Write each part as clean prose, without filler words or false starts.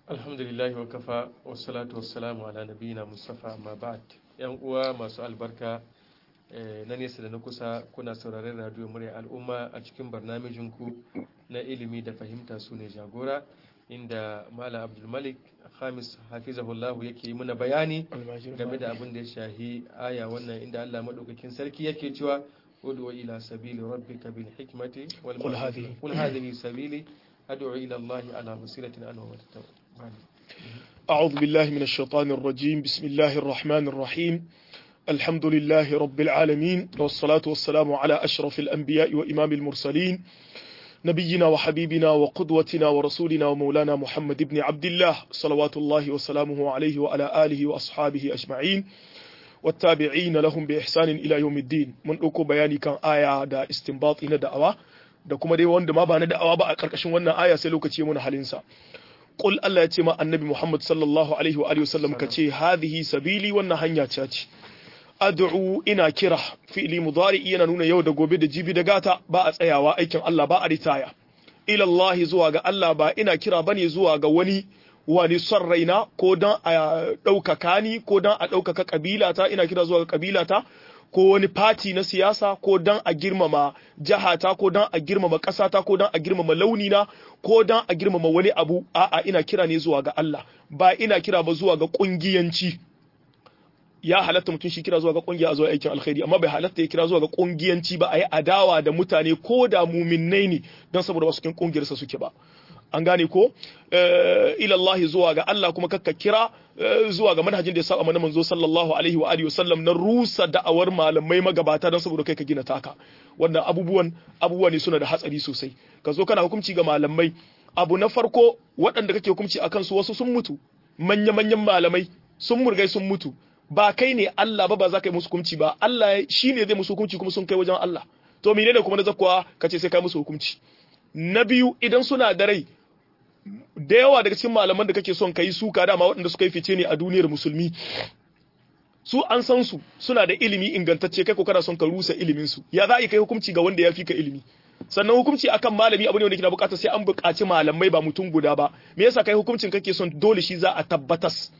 Alhamdulillahi wa kafa wassalatu wassalamu ala nabiyina Mustafa amma ba'd. Yan uwa masu albarka na nesa da na kusa kuna sauraren radio murya al'umma a cikin barnamijinku na ilimi da fahimta su ne jagora inda Malam Abdul Malik Khamis hafizahullahu yake yi muna bayani game da abin da ya shahi aya wannan inda Allah madaukakin sarki yake cewa ud'u ila sabili rabbika bil hikmati wal qul hadhihi sabili ad'u ila Allah ala basiratin ana wa أعوذ بالله من الشيطان الرجيم بسم الله الرحمن الرحيم الحمد لله رب العالمين والصلاة والسلام على أشرف الأنبياء وإمام المرسلين نبينا وحبيبنا وقدوتنا ورسولنا ومولانا محمد بن عبد الله صلوات الله وسلامه عليه وعلى آله وأصحابه أجمعين والتابعين لهم بإحسان إلى يوم الدين من أكو بياني كان آية دا استنباط إن دعوة da kuma dai wanda ma ba na da'awa ba a karkashin wannan aya sai lokaci mun halinsa qul Allah ya ce ma annabi Muhammad sallallahu alaihi wa alihi wasallam kace hadhihi sabili wannan hanya ce ad'u ina kira fi'li mudari yana nuna yau da gobe da jibi da gata ba a tsayawa aikin Allah ba a ritaya ila Allah zuwa ga Allah ba ina kira bane zuwa ga wani son raina ko dan a ɗaukaka ni ko dan a ɗaukaka kabilata ina kira zuwa ga kabilata ko wani fati na siyasa ko dan a girmama jahata ko dan a girmama ƙasata ko dan a girmama launina ko dan a girmama wani abu a'a ina kira ne zuwa ga Allah ba ina kira ba zuwa ga kungiyanci ya halatta mutum shi kira zuwa ga kungiya a zuwa aikin alkhairi amma bai halatta ya kira zuwa ga kungiyanci ba a yi adawa da mutane ko da muminnai ne dan saboda wasu kin kungiyarsa suke ba an gane ko ila Allah zuwa ga Allah kuma kakka kira zuwa ga manhajin da ya saba mana manzo sallallahu alaihi wa alihi wasallam na rusa da'awar malamai magabata don saboda kai ka gina taka wannan abubuwa ne suna da hatsari sosai ka zo kana hukunci ga malamai abu na farko waɗanda kake hukunci akan su wasu sun mutu manyan malamai sun murgai sun mutu ba kai ne Allah ba za ka yi musu hukunci ba Allah shine zai musu hukunci kuma sun kai wajen Allah to menene kuma na zakwa kace sai kai musu hukunci na biyu idan suna da rai da yawa daga cikin malaman da kake son kai suka dama waɗanda suka yi fice ne a duniyar musulmi su an san su suna da ilimi ingantacce kai ko kana son ka rusa ilimin su ya za a yi kai hukunci ga wanda ya fi ka ilimi sannan hukunci akan malami abu ne wanda kina bukata sai an buƙaci malamai ba mutum guda ba me yasa kai hukuncin kake son dole shi za a tabbatas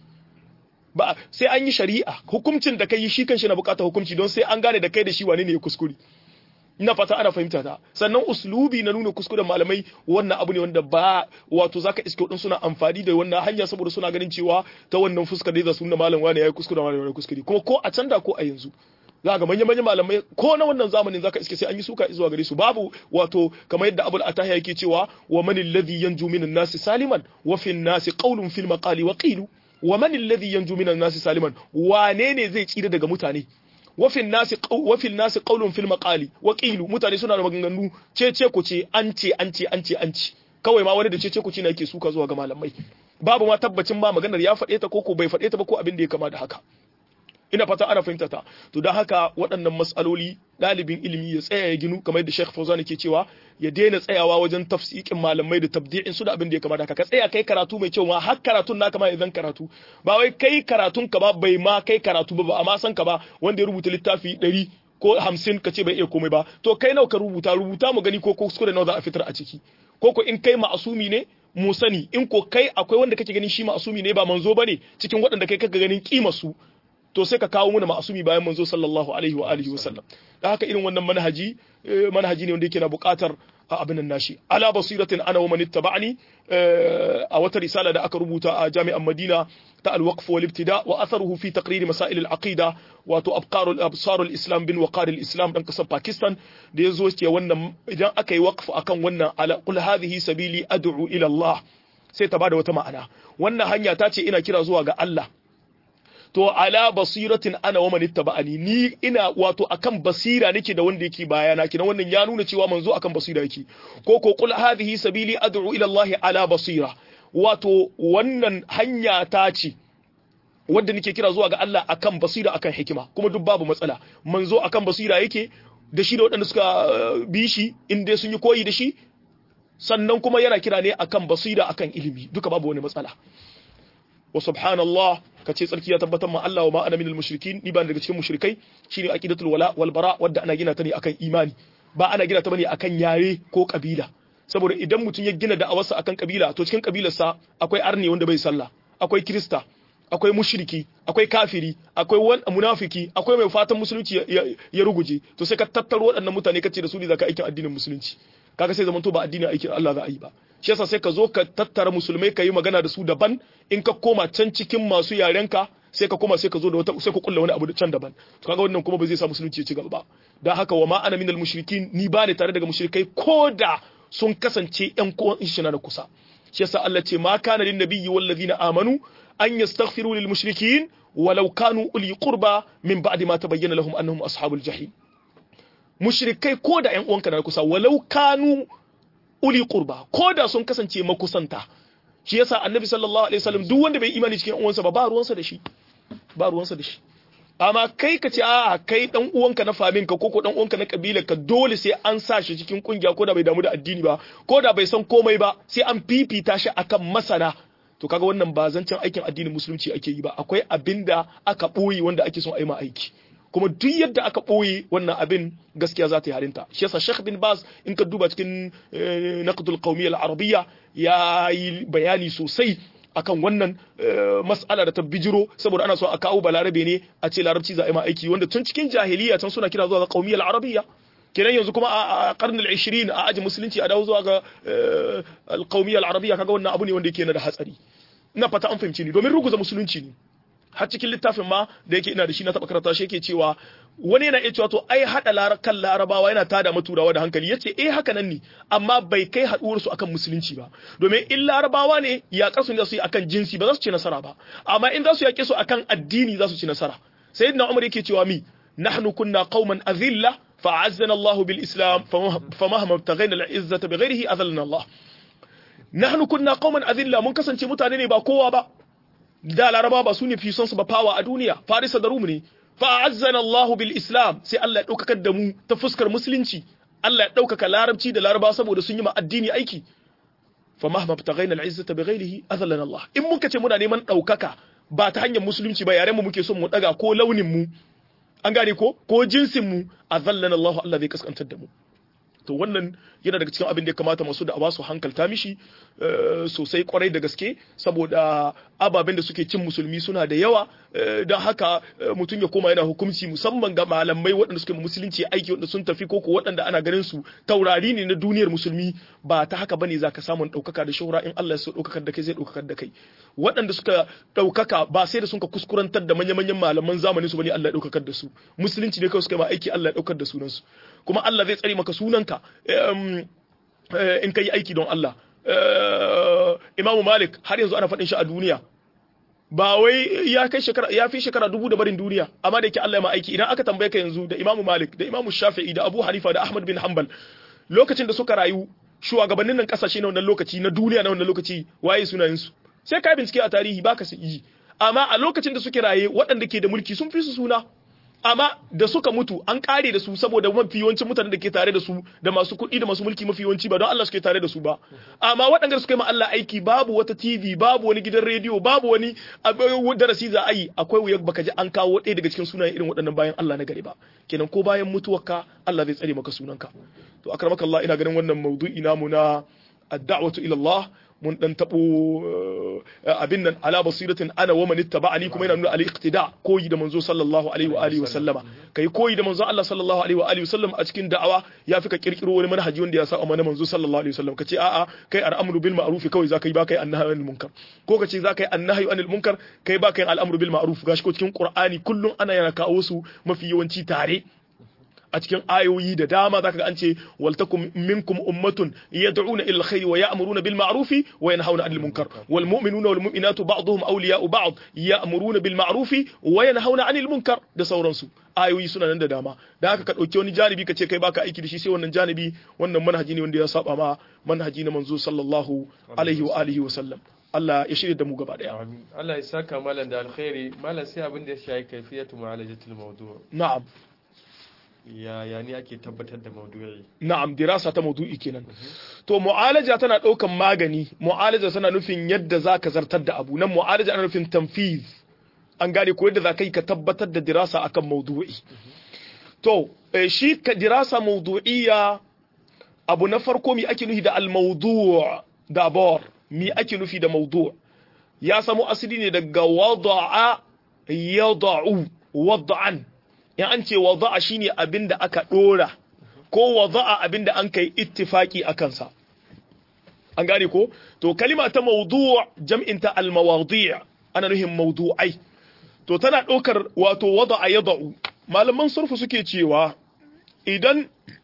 ba sai an yi shari'a hukuncin da kai shi kanshi na bukata hukunci don sai an gane da kai da shi wane ne ya kuskure ina fata ana fahimta ta sannan uslubi na nuna kuskuren malamai wannan abu ne wanda ba wato zaka iske wadin suna amfani da wannan hanya saboda suna ganin cewa ta wannan fuskar da su nuna malam wani yayi kuskure wani yayi kuskure kuma ko a can da ko a yanzu za ga manyan malamai ko na wannan zamanin zaka iske sai an yi suka zuwa gare su babu wato kamar yadda Abul Atahiya yake cewa wa man alladhi yanju minan nasi saliman wa fil nasi qawlun fil maqali wa qilu wa man alladhi yanju minan nasi saliman wane ne zai tsira daga mutane wafin nasi qaulun fil maqali wa qilu mutane suna da maganganu cece ku ce an ce kawai ma wani da cece ku ce na yake suka zuwa ga malamai babu ma tabbacin ba maganar ya faɗe ta ko bai faɗe ta ba ko abin da ya kama da haka ina fata ana fahimta ta to don haka waɗannan mas'aloli ɗalibin ilimi ya tsaya ya ginu kamar yadda Sheikh Fawzan ke cewa ya daina tsayawa wajen tafsikin malamai da tabdi'in su da abin da ya kamata ka tsaya kai karatu mai kyau ma har karatun naka ma idan karatu ba wai kai karatun ka ba bai ma kai karatu ba amma san ka ba wanda ya rubuta littafi 100 ko 50 ka ce bai iya komai ba to kai nawa ka rubuta mu gani ko kuskure nawa za a fitar a ciki ko in kai ma'asumi ne mu sani in ko kai akwai wanda kake ganin shi ma'asumi ne ba manzo bane cikin waɗanda kai kaka ganin kimar su to sai ka kawo mana ma'asumi bayan manzo sallallahu alaihi wa alihi wasallam da haka irin wannan manhaji ne wanda yake na buƙatar abin nan nashi ala basiratin ana wa man ittaba'ani a wata risala da aka rubuta a jami'an Madina ta al-waqf wal ibtida wa atharuhu fi taqrir masail al-aqida wato absar al-islam bin waqar al-islam dan kasar Pakistan da yazo ce wannan idan aka yi waqf akan wannan ala qul hadhihi sabili ad'u ila Allah sai ta bada wata ma'ana wannan hanya ta ce ina kira zuwa ga Allah to ala basiratin ana wa man ittaba'ani ni ina wato akan basira nake da wanda yake bayana kina wannan ya nuna cewa manzo akan basira yake ko qul hadhihi sabili ad'u ila Allah ala basira wato wannan hanya ta ce wanda nake kira zuwa ga Allah akan basira akan hikima kuma duk babu matsala manzo akan basira yake da shi da waɗanda suka bi shi in dai sun yi koyi da shi sannan kuma yana kira ne akan basira akan ilimi duka babu wani matsala wa subhanallah kace tsarki ya tabbatar ma Allah wa ma ana minal mushrikin ni ba daga cikin mushrikai shine aqidatul wala wal bara wadda ana gina ta ne akan imani ba ana gina ta bane akan yare ko kabila saboda idan mutum ya gina da'awarsa akan kabila to cikin kabilarsa akwai arni wanda bai sallah akwai kirista akwai mushriki akwai kafiri akwai wani munafiki akwai mai fatan musulunci ya ruguje to sai ka tattaro waɗannan mutane kace da su ne zaka aikin addinin musulunci kaga sai zaman to ba addinin aikin Allah za a yi ba shi yasa sai ka zo ka tattara musulmai ka yi magana da su daban in ka koma can cikin masu yarenka sai ka koma sai ka zo da wata sai ka kulla wani abu da can daban to kaga wannan kuma ba zai sa musulunci ya ci gaba ba dan haka wa ma ana minal mushrikin ni ba ne tare daga mushrikai koda sun kasance ƴan kowan ishina na kusa shi yasa Allah ce ma kana lin nabiyyi wal ladina amanu an yastaghfiru lil mushrikin walau kanu uli qurba min ba'di ma tabayyana lahum annahum ashabul jahim mushrikai koda ƴan uwanka na kusa walau kanu uli qurba koda sun kasance makusanta shi yasa annabi sallallahu alaihi wasallam duk wanda bai imani cikin uwansa ba ruwansa da shi ba ruwansa da shi amma kai ka ce a kai dan uwanka na famin ka koko dan uwanka na kabilar ka dole sai an sa shi cikin kungiya ko da bai damu da addini ba ko da bai san komai ba sai an fifita shi akan masana to kaga wannan ba zancen aikin addinin musulunci ake yi ba akwai abinda aka boye wanda ake son a yi ma aiki kuma duk yadda aka boye wannan abin gaskiya za ta yi halinta shi yasa Sheikh bin Baz in ka duba cikin naqdul qawmiyya al-arabiyya ya yi bayani sosai akan wannan mas'ala da ta bijiro saboda ana so a kawo balarabe ne a ce larabci za a yi ma aiki wanda tun cikin jahiliya can suna kira zuwa ga qawmiyya al-arabiyya kenan yanzu kuma a karnin 20 a aji musulunci a dawo zuwa ga al-qawmiyya al-arabiyya kaga wannan abu ne wanda yake da hatsari ina fata an fahimci ni domin ruguza musulunci ne har cikin littafin ma da yake ina da shi na taba karanta shi yake cewa wani yana iya cewa to ai hada kan larabawa yana tada maturawa da hankali yace haka nan ne amma bai kai haduwar su akan musulunci ba domin in larabawa ne ya kasu ne su yi akan jinsi ba za su ci nasara ba amma in za su yake su akan addini za su ci nasara sayyidina umar yake cewa nahnu kunna qauman azilla fa'azzana Allah bil islam famahma ibtaghayna al izzata bighayrihi adallana Allah nahnu kunna qauman azilla mun kasance mutane ne ba kowa ba da laraba ba su ne fi son su ba fawa a duniya farisa da rum ne fa'azzana Allahu bil islam sai Allah ya daukaka da mu ta fuskar musulunci Allah ya daukaka larabci da laraba saboda sun yi ma addini aiki fa mahma btaghaina al izzata bighayrihi azallana Allah in muka ce muna neman daukaka ba ta hanyar musulunci ba yaren mu muke son mu daga ko launin mu an gane ko jinsin mu azallana Allah Allah zai kaskantar da mu to wannan yana daga cikin abin da ya kamata masu da su hankalta mishi sosai kwarai da gaske saboda ababen da suke cin musulmi suna da yawa don haka mutum ya koma yana hukunci musamman ga malamai waɗanda suke musulunci aiki waɗanda sun tafi koko waɗanda ana ganin su taurari ne na duniyar musulmi ba ta haka bane zaka samu ɗaukaka da shahura in Allah ya so ɗaukakar da kai zai ɗaukakar da kai waɗanda suka ɗaukaka ba sai da sun ka kuskurantar da manya-manyan malaman zamanin su bane Allah ya ɗaukakar da su musulunci ne kawai suka yi ma aiki Allah ya ɗaukar da sunan su kuma Allah zai tsare maka sunanka in ka yi aiki don Allah Imam Malik har yanzu ana faɗin shi a duniya ba wai ya fi shekara 1000 da barin duniya amma da yake Allah ya ma aiki idan aka tambaye ka yanzu da Imam Malik da Imam Shafi'i da Abu Hanifa da Ahmad bin Hanbal lokacin da suka rayu shugabannin nan kasashe na wannan lokaci na duniya na wannan lokaci waye sunayen su sai ka bincike a tarihi baka su yi amma a lokacin da suke raye waɗanda ke da mulki sun fi su suna amma da suka mutu an kare da su saboda mafi yawancin mutanen da ke tare da su da masu kuɗi da masu mulki mafi yawanci ba don Allah suke tare da su ba amma waɗanda suka yi ma Allah aiki babu wata TV babu wani gidan rediyo babu wani darasi za a yi akwai wuyar baka ji an kawo ɗaya daga cikin sunayen irin waɗannan bayan Allah na gari ba kenan ko bayan mutuwarka Allah zai tsare maka sunanka to akramaka Allah ina ganin wannan maudu'i namu na ad-da'watu ila Allah mun dan tabo abin nan ala basiratin ana wa man ittaba'ani kuma yana nuna al-iqtida koyi da manzo sallallahu alaihi wa alihi wa sallama kai koyi da manzo Allah sallallahu alaihi wa alihi wa sallam a cikin da'awa yafi ka kirkiro wani manhaji wanda ya sa amma manzo sallallahu alaihi wa sallam kace a'a kai al'amru bil ma'ruf kawai zaka yi ba kai annahyu anil munkar ko kace zaka yi annahyu anil munkar kai ba kai al'amru bil ma'ruf gashi ko cikin qur'ani kullun ana yana kawo su mafi yawanci tare a cikin ayoyi da dama zaka ga an ce waltakum minkum ummatun yad'una ila alkhairi wa ya'muruna bil ma'rufi wa yanhauna 'anil munkar wal mu'minuna wal mu'minatu ba'dhum awliya'u ba'd ya'muruna bil ma'rufi wa yanhauna 'anil munkar da sauransu ayoyi suna nan da dama da haka ka dauki wani janibi ka ce kai baka aiki da shi sai wannan janibi wannan manhaji ne wanda ya saba ma manhaji na manzo sallallahu alaihi wa alihi wa sallam Allah ya shirye da mu gaba daya amin Allah ya saka malan da alkhairi malan sai abin da ya shayi kaifiyatu mu'alajatul mawdu' na'am ya ne ake tabbatar da maudu'i na'am dirasa ta maudu'i kenan to mu'alaja tana daukan magani mu'alaja tana nufin yadda zaka zartar da abu nan mu'alaja ana nufin tanfiz an gane ko yadda zaka yi ka tabbatar da dirasa akan maudu'i to shi ka dirasa maudu'iyya abu na farko mi ake nufi da al-mawdu' d'abord mi ake nufi da mawdu' ya samu asali ne daga wada'a yada'u wad'an in an ce wada'a shine abinda aka dora ko wada'a abinda an kai ittifaki akan sa an gane ko to kalima ta mawdu' jam'in ta al-mawadi' ana nuhin mawdu'ai to tana ɗaukar wato wada'a yada'u malaman surfu suke cewa idan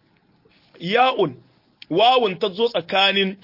wawun ta zo tsakanin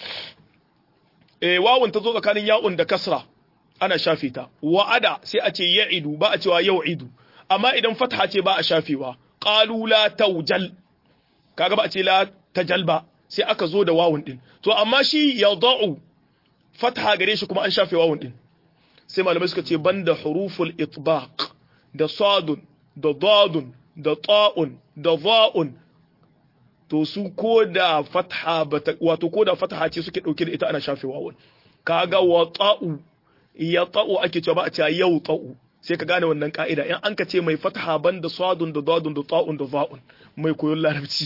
ya'un da kasra ana shafe ta wa'ada sai a ce ya'idu ba a cewa yau'idu amma idan fatha ce ba a shafewa qalu la tawjal kaga ba a ce la tajal ba sai aka zo da wawun din to amma shi yada'u fatha gare shi kuma an shafe wawun din sai malamai suka ce banda huruful itbaq da sadun da dadun da ta'un da za'un to su ko da fatha wato ko da fatha ce suke dauke da ita ana shafe wawun kaga wata'u ya ta'u ake cewa ba a cewa yau ta'u sai ka gane wannan ka'ida in an ka ce mai fatha banda sadun da dadun da ta'un da za'un mai koyon larabci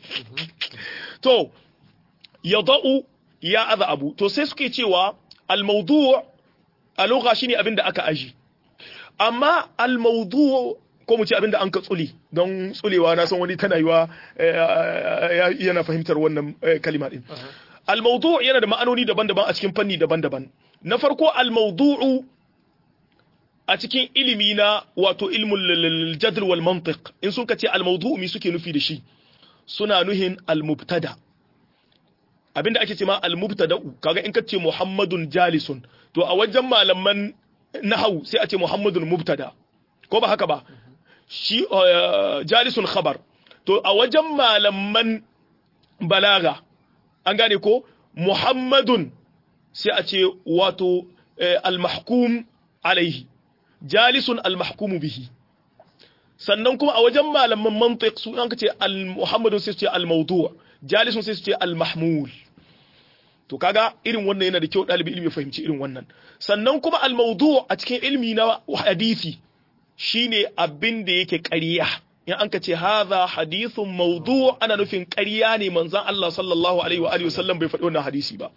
to ya da'u ya aza abu to sai suke cewa al-mawdu' a lugha shine abinda aka aji amma al-mawdu' ko mu ce abinda an ka tsuli don tsulewa na san wani tana yiwa yana fahimtar wannan kalima din al-mawdu' yana da ma'anoni daban-daban a cikin fanni daban-daban na farko al-mawdu'u a cikin ilimi na wato ilmul jadl wal mantiq in sun ka ce al-mawdu' mi suke nufi da shi suna nuhin al-mubtada abinda ake ce ma al-mubtada'u kaga in ka ce muhammadun jalisun to a wajen malaman nahwu sai a ce muhammadun mubtada ko ba haka ba shi jalisun khabar to a wajen malaman balaga an gane ko muhammadun sai a ce wato al-mahkum alaihi jalisun al-mahkum bihi sannan kuma a wajen malaman mantiq su an ce al-muhammadun sai su ce al-mawdu' jalisun sai su ce al-mahmul to kaga irin wannan yana da kyau dalibi ilimi ya fahimci irin wannan sannan kuma al-mawdu' a cikin ilmi na hadisi shine abin da yake ƙarya in an ka ce hadha hadithun mawdu' ana nufin ƙarya ne manzon Allah sallallahu alaihi wa alihi wasallam bai faɗi wannan hadisi ba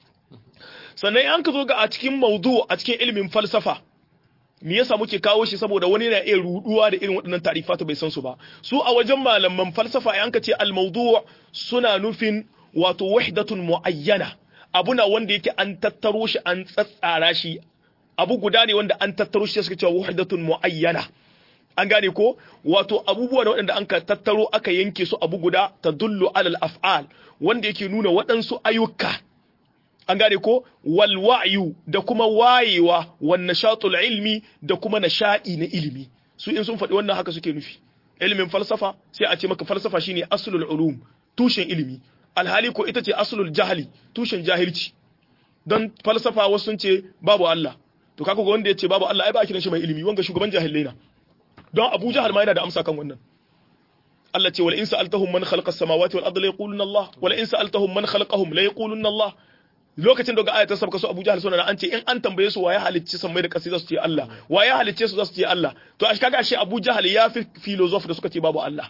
sannan in an ka zo ga a cikin mawdu' a cikin ilmin falsafa me yasa muke kawo shi saboda wani yana iya ruduwa da irin waɗannan tarifatu bai san su ba su a wajen malaman falsafa in an ka ce al-mawdu' suna nufin wato wahdatun muayyana abuna wanda yake an tattaro shi an tsatsara shi abu guda ne wanda an tattaro shi suka cewa wahdatun muayyana an gane ko wato abubuwa da waɗanda an ka tattaro aka yanke su abu guda tadullu alal af'al wanda yake nuna waɗansu ayyuka an gane ko wal wa'yu da kuma wayewa wan nashatul ilmi da kuma nashadi na ilimi su in sun faɗi wannan haka suke nufi ilimin falsafa sai a ce maka falsafa shine aslul ulum tushen ilimi alhali ko ita ce aslul jahli tushen jahilci don falsafa wasu sun ce babu Allah to kaga wanda yace babu Allah ai ba kiran shi mai ilimi wanga shugaban jahilai na don Abu Jahal ma yana da amsa kan wannan Allah ce wal in sa'altahum man khalaqa as-samawati wal arda la yaquluna Allah wal in sa'altahum man khalaqahum la yaquluna Allah lokacin da ga ayata sabka su Abu Jahal suna an ce in an tambaye su waye halicci sammai da ƙasa za su ce Allah waye halicce su za su ce Allah to a kaga ashe Abu Jahal ya fi philosopher da suka ce babu Allah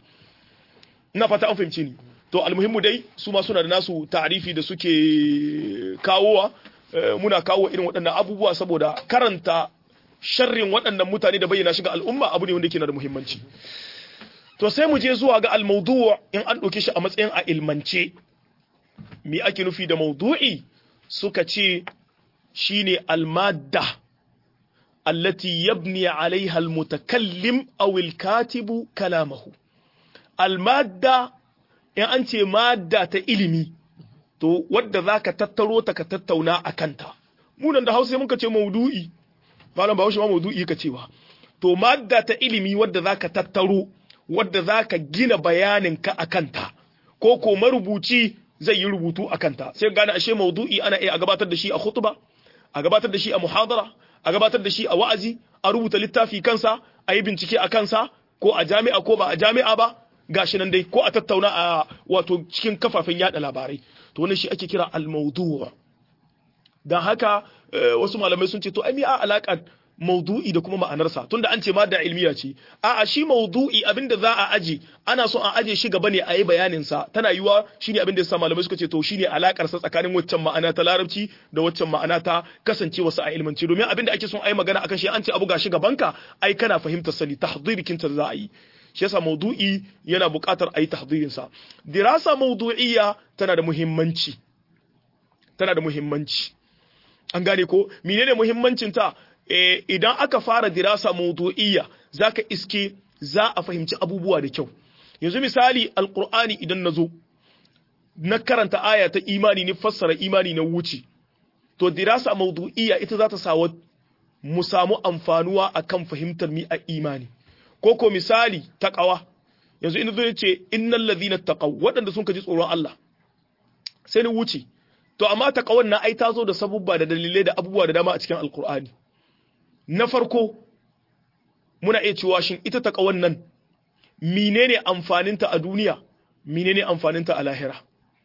ina fata an fahimce ni to almuhimmu dai su ma suna da nasu ta'rifi da suke kawowa muna kawo irin waɗannan abubuwa saboda karanta sharrin waɗannan mutane da bayyana shi ga al'umma abu ne wanda yake da muhimmanci to sai mu je zuwa ga al-mawdu' in an ɗauke shi a matsayin a ilmance me ake nufi da mawdu'i suka ce shine al-madda allati yabni 'alayha al-mutakallim aw al-katibu kalamahu al-madda in an ce madda ta ilimi to wadda zaka tattaro ta ka tattauna akanta mu nan da Hausa muka ce mawdu'i malam Bahaushe ma mawdu'i ka cewa to madda ta ilimi wadda zaka tattaro wadda zaka gina bayanin ka akanta ko ko marubuci zai yi rubutu akanta sai gane ashe mawdu'i ana iya a gabatar da shi a khutba a gabatar da shi a muhadara a gabatar da shi a wa'azi a rubuta littafi kansa a yi bincike a kansa ko a jami'a ko ba a jami'a ba gashi nan dai ko a tattauna a wato cikin kafafen yada labarai to wannan shi ake kira al-mawdu' dan haka wasu malamai sun ce to ai a alaka maudu'i da kuma ma'anarsa tunda an ce madda ilmiya ce a'a shi maudu'i abinda za a aje ana so a aje shi gaba ne a yi bayanin sa tana yiwa shine abinda yasa malamai suka ce to shine alakar sa tsakanin waccan ma'ana ta larabci da waccan ma'ana ta kasancewa sa a ilmance domin abinda ake son a yi magana akan shi an ce abu gashi gabanka ai kana fahimtar sani tahdhirikin ta za a yi shi yasa maudu'i yana buƙatar a yi tahdirin sa dirasa maudu'iyya tana da muhimmanci an gane ko menene muhimmancin ta idan aka fara dirasa mawdu'iyya zaka iske za a fahimci abubuwa da kyau yanzu misali alqur'ani idan nazo na karanta aya ta imani ne fassara imani na wuce to dirasa mawdu'iyya ita za ta sawa mu samu amfanuwa akan fahimtar mi a imani ko misali taqwa yanzu in zo ce innal ladhina taqaw wadanda sun kaji tsoron Allah sai ni wuce to amma taqwan na ai ta zo da sabubba da dalilai da abubuwa da dama a cikin alqur'ani na farko muna iya cewa shin ita taqwan nan menene amfaninta a duniya menene amfaninta a lahira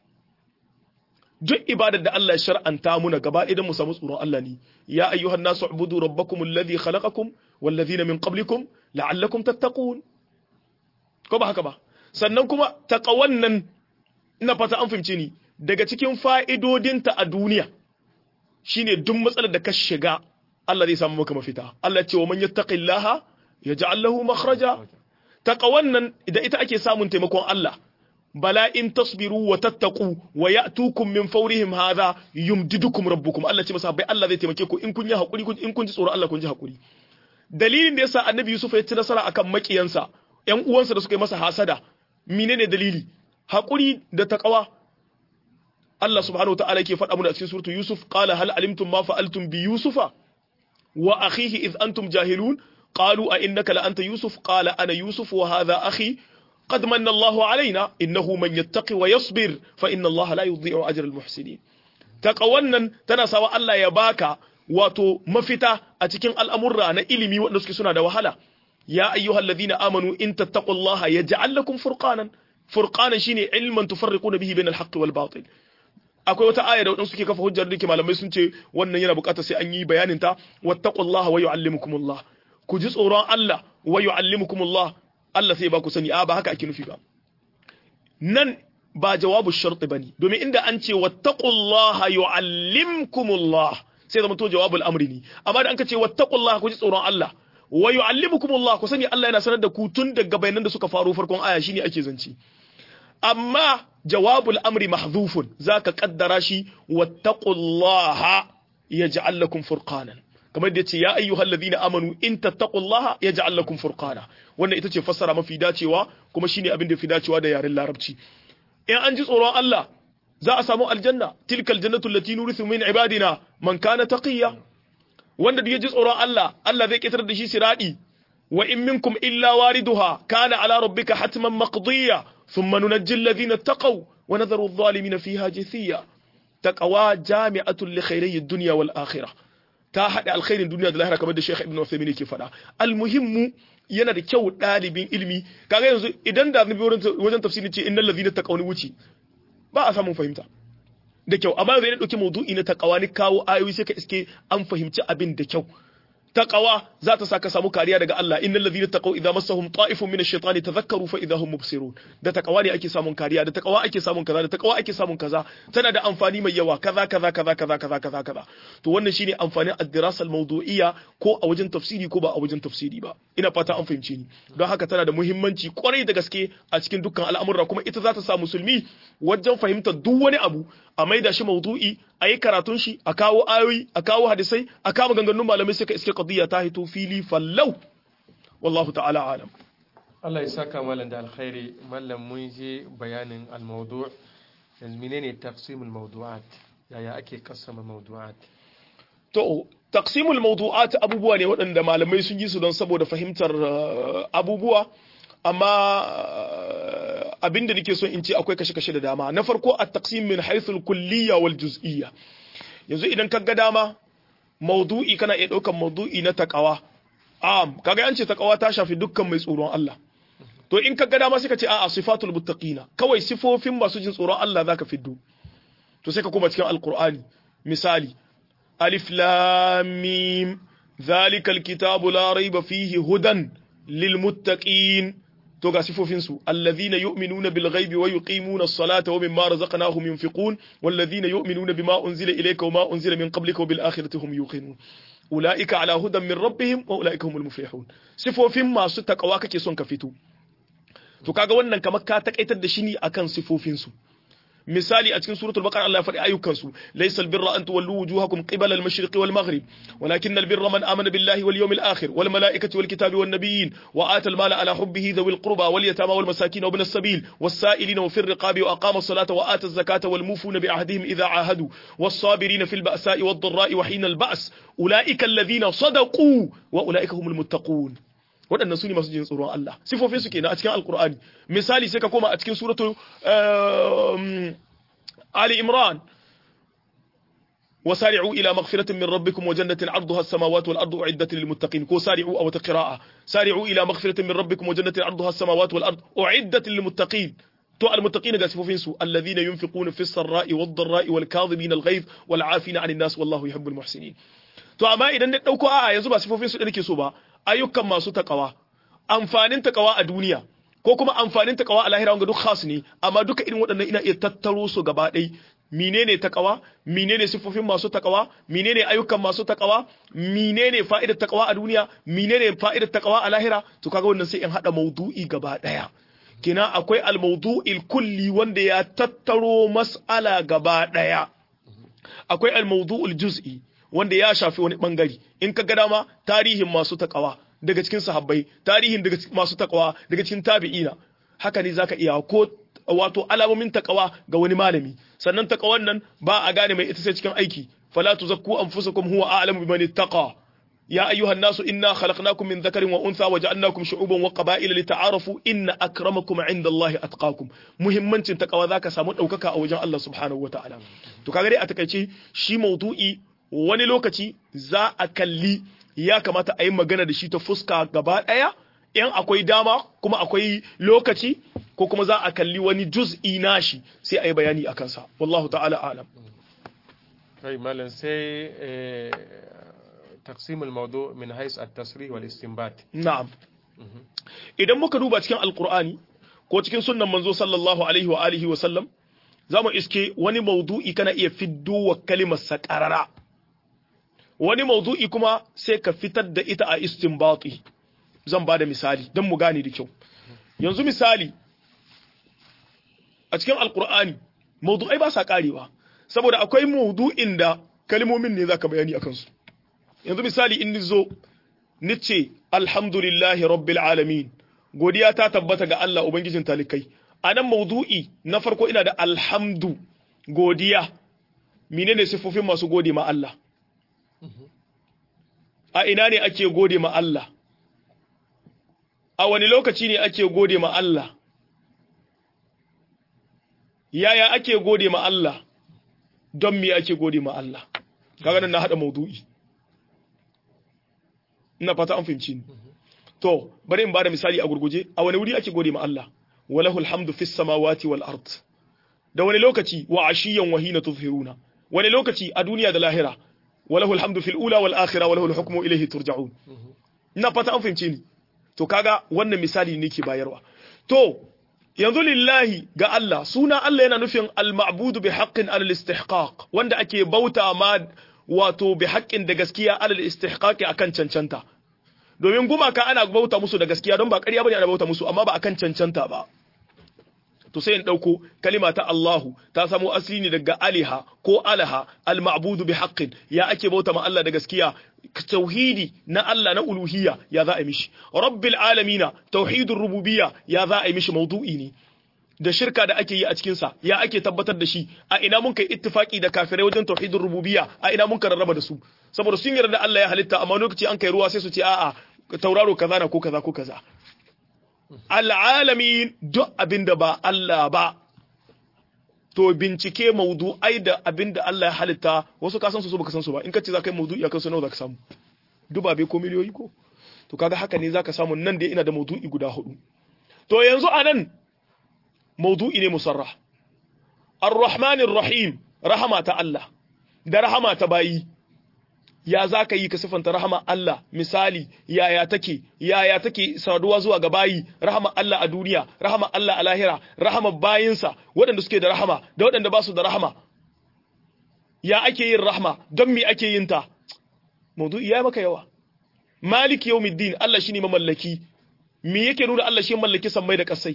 duk ibadar da Allah ya shar'anta muna gaba idan mu samu tsoron Allah ne ya ayyuhan nasu ubudu rabbakum alladhi khalaqakum wal ladhina min qablikum la'allakum tattaqun ko ba haka ba sannan kuma taqwan nan ina fata an fahimce ni daga cikin fa'idodinta a duniya shine duk matsalar da ka shiga Allah zai samu maka mafita Allah ce wa man yattaqillaha yaj'al lahu makhraja taqwan nan idan ita ake samun taimakon Allah bala in tasbiru wa tattaqu wa ya'tukum min fawrihim hadha yumdidukum rabbukum Allah ce masa bai Allah zai taimake ku in kun yi hakuri in kun ji tsoro Allah kun ji hakuri dalilin da yasa annabi Yusuf ya ci nasara akan makiyansa ƴan uwansa da suka yi masa hasada menene dalili hakuri da taqwa Allah subhanahu wa ta'ala yake faɗa mu a cikin suratu Yusuf qala hal alimtum ma fa'altum bi yusufa وأخيه إذ أنتم جاهلون قالوا أئنك لأنت يوسف قال أنا يوسف وهذا أخي قد من الله علينا إنه من يتقي ويصبر فإن الله لا يضيع أجر المحسنين تقوانا تنسى الله يباكا واتو مفتا أتكين الأمر أنا إلمي ونسك سنة وهلا يا أيها الذين آمنوا إن تتقوا الله يجعل لكم فرقانا شيني علما تفرقون به بين الحق والباطل akwai wata aya da wadansu suke kafa hujjar da ke malamai sun ce wannan yana bukatar sai an yi bayanin ta wattaqullaha wa yuallimukumullah ku ji tsoron Allah wa yuallimukumullah Allah sai ba ku sani ba haka ake nufi ba nan ba jawabu sharti bane domin inda an ce wattaqullaha yuallimkumullah sai zama to jawabul amri ne amma da an ka ce wattaqullaha ku ji tsoron Allah wa yuallimukumullah ku sani Allah yana sanar da ku tun daga bayanan da suka faru farkon aya shine ake zance amma jawabul amri mahdhufun zaka kaddara shi wattaqullaha yaj'al lakum furqanan kamar da yace ya ayyuhal ladina amanu in tattaqullaha yaj'al lakum furqana wannan ita ce fassara mafi dacewa kuma shine abin da fi dacewa da yaren larabci in an ji tsoron Allah za a samu aljanna tilkal jannatu allati nurithu min ibadina man kana taqiya wanda ya ji tsoron Allah Allah zai kitar da shi siradi wa in minkum illa wariduha kana ala rabbika hatman maqdiya ثم ننجي الذين اتقوا ونذر الظالمين فيها جثيا تقوى جامعة لخيري الدنيا والآخرة تاحد الخير الدنيا والآخرة كما الشيخ ابن عثيمين يكي فدا المهم yana da kyau ɗalibin ilimi kaga yanzu idan da wajen tafsiri ce innal ladhina taqawni wuci ba a samun fahimta da kyau amma zai dauki maudu'i na taqawa ni kawo ayoyi sai ka iske an fahimci abin da kyau taqawa za ta saka samu kariya daga Allah innal ladhina taqaw idza massahum ta'ifun min ash-shaytani tadhakkaru fa idza hum mubsirun da taqawa ne ake samun kariya da taqawa ake samun kaza da taqawa ake samun kaza tana da amfani mai yawa kaza to wannan shine amfanin ad-dirasa al-mawdu'iyya ko a wajen tafsiri ko ba a wajen tafsiri ba ina fata an fahimce ni don haka tana da muhimmanci kwarai da gaske a cikin dukkan al'amura kuma ita za ta sa musulmi wajen fahimtar duk wani abu a maida shi mawdu'i a yi karatun shi a kawo ayoyi a kawo hadisai a kama ganganun malamai sai ka iske qadiyya ta hito fili fallau wallahu ta'ala alam Allah ya saka malam da alkhairi mallam mun je bayanin al-mawdu' yanzu menene taqsimul mawdu'at yaya ake kasama mawdu'at to taqsimul mawdu'at abubuwa ne waɗanda malamai sun yi su don saboda fahimtar abubuwa amma abinda nake so in ce akwai kashe-kashe da dama na farko at-taqsim min haythu al-kulliyya wal juz'iyya yanzu idan ka ga dama mawdu'i kana iya daukan mawdu'i na taqwa kaga an ce taqwa ta shafi dukkan mai tsoron Allah to in ka ga dama sai ka ce a'a sifatul muttaqina kawai sifofin masu jin tsoron Allah zaka fiddo to sai ka koma cikin alqur'ani misali alif lam mim zalikal kitabu la raiba fihi hudan lil muttaqin to ga sifofin su alladhina yu'minuna bil ghaibi wa yuqimuna as-salata wa mimma razaqnahum yunfiqun walladhina yu'minuna bima unzila ilayka wa ma unzila min qablika wa bil akhirati hum yuqinun ulaika ala hudan min rabbihim wa ulaika humul muflihun sifofin masu takawa kake son ka fito to kaga wannan kamar ka takaitar da shi ne akan sifofin su misali a cikin suratul baqara Allah ya faɗi ayyukan su laysal birra an tuwallu wujuhakum qibala al-mashriqi wal maghrib walakin al-birra man amana billahi wal yawmil akhir wal malaikati wal kitabi wan nabiyyin wa ata al-mala ala hubbihi dhawil qurba wal yatama wal masakin wa ibn as-sabil was sa'ilina wa fir riqabi wa aqama as-salata wa ata az-zakata wal mufuna bi ahdihim idha ahadu was sabirina fil ba'sa'i wad dharra'i wa hina al-ba's ulaika alladhina sadaqu wa ulaika humul muttaqun waɗannan su ne masu jin tsoron Allah sifofin su kenan a cikin alkur'ani misali sai ka koma a cikin suratu Ali Imran wasari'u ila maghfiratin min rabbikum wa jannatin 'arduha as-samawati wal ardu u'iddat lil muttaqin ko sari'u aw taqra'a sari'u ila maghfiratin min rabbikum wa jannatin 'arduha as-samawati wal ardu u'iddat lil muttaqin to al muttaqin ga sifofin su alladhina yunfiquna fis sarra'i wad dharra'i wal kadhibina al ghayz wal 'afina 'anil nas wallahu yuhibbul muhsinin to amma idan na dauko a'a yanzu ba sifofin su da nake so ba ayyukan masu takawa amfanin takawa a duniya ko kuma amfanin takawa a lahira wanga duk khas ne amma duka irin waɗannan ina iya tattaro su gaba ɗai menene takawa menene sifofin masu takawa menene ayyukan masu takawa menene fa'idar takawa a duniya menene fa'idar takawa a lahira to kaga wannan sai in hada maudu'i gaba ɗaya kina akwai al-mawdu'il kulli wanda ya tattaro mas'ala gaba ɗaya akwai al-mawdu'ul juz'i wanda ya shafi wani bangare in ka ga dama tarihin masu takawa daga cikin sahabbai tarihin daga masu takawa daga cikin tabi'ina haka ne zaka iya ko wato alamomin takawa ga wani malami sannan takawan nan ba a gane mai ita sai cikin aiki fala tuzakku anfusakum huwa a'lamu biman ittaqa ya ayyuhan nasu inna khalaqnakum min dhakarin wa untha wa ja'alnakum shu'uban wa qaba'ila lita'arafu inna akramakum 'indallahi atqakum muhimmancin takawa zaka samu daukaka a wajen Allah subhanahu wataala to kaga dai a takeice shi maudu'i wani lokaci za a kalli ya kamata a yi magana da shi ta fuska gaba ɗaya in akwai dama kuma akwai lokaci ko kuma za a kalli wani juz'i nashi sai a yi bayani a kansa wallahu ta'ala alam kai malam sai taqsimul mawdu' min hais at-tasrih wal istinbat na'am idan muka duba cikin alqur'ani ko cikin sunnan manzo sallallahu alaihi wa alihi wa sallam zamu iske wani mawdu'i kana iya fiddo wa kalimar sa qarara wani mawdu'i kuma sai ka fitar da ita a istinbati zan bada misali dan mu gane da kyau yanzu misali a cikin alqur'ani mawdu'ai ba sa karewa saboda akwai mawdu'in da kalmomin ne zaka bayani akan su yanzu misali in nizo nice alhamdulillahi rabbil alamin godiya ta tabbata ga Allah ubangijin talikai anan mawdu'i na farko ina da alhamdu godiya menene sifofin masu gode ma Allah a ina ne ake gode ma Allah a wani lokaci ne ake gode ma Allah yaya ake gode ma Allah don me ake gode ma Allah kaga nan na hada maudu'i ina fata an fahimci ni to bari in bada misali a gurguje a wani wuri ake gode ma Allah walahul hamdu fis samawati wal ard da wani lokaci wa ashiyan wa hina tuzhiruna wani lokaci a duniya da lahira walahul hamdu fil ula wal akhirah walahul hukmu ilayhi turja'un ina fata an fahimci ni to kaga wannan misali ne ke bayarwa to yanzu lillahi ga Allah suna Allah yana nufin al-ma'budu bi haqqin al-istihqaq wanda ake bauta ma wato bi haqqin da gaskiya al-istihqaq akan cancanta domin gumaka ana bauta musu da gaskiya don ba ƙarya bane ana bauta musu amma ba akan cancanta ba to sai in dauko kalima ta Allahu ta samo asali ne daga aliha ko alaha al-ma'budu bi haqqin ya ake bauta ma Allah da gaskiya tauhidi na Allah na uluhiyya ya za a yi mishi rabbil alamina tauhidur rububiyya ya za a yi mishi maudu'i ne da shirka da ake yi a cikin sa ya ake tabbatar da shi a ina mun kai ittifaki da kafirai wajen tauhidur rububiyya a ina mun rarraba da su saboda sun yarda Allah ya halitta amma lokaci an kai ruwa sai su ce a'a tauraro kaza na ko kaza ko kaza al'alamin duk abinda ba Allah ba to bincike maudu'ai da abinda Allah ya halitta wasu ka san su baka san su ba in kace za ka yi maudu'i akan su nawa zaka samu dubabe ko miliyoyi ko to kaga haka ne zaka samu nan dai ina da maudu'i guda 4 to yanzu anan maudu'i ne musarrah ar-rahmanir rahim rahama ta Allah da rahama ta bayi ya za ka yi ka sifanta rahama Allah misali yaya take saduwa zuwa ga bayi rahama Allah a duniya rahama Allah a lahira rahama bayinsa waɗanda suke da rahama da waɗanda ba su da rahama ya ake yin rahama don me ake yin ta maudu'i ya maka yawa maliki yawmiddin Allah shine mamallaki me yake nuna Allah shi mallaki sammai da kasai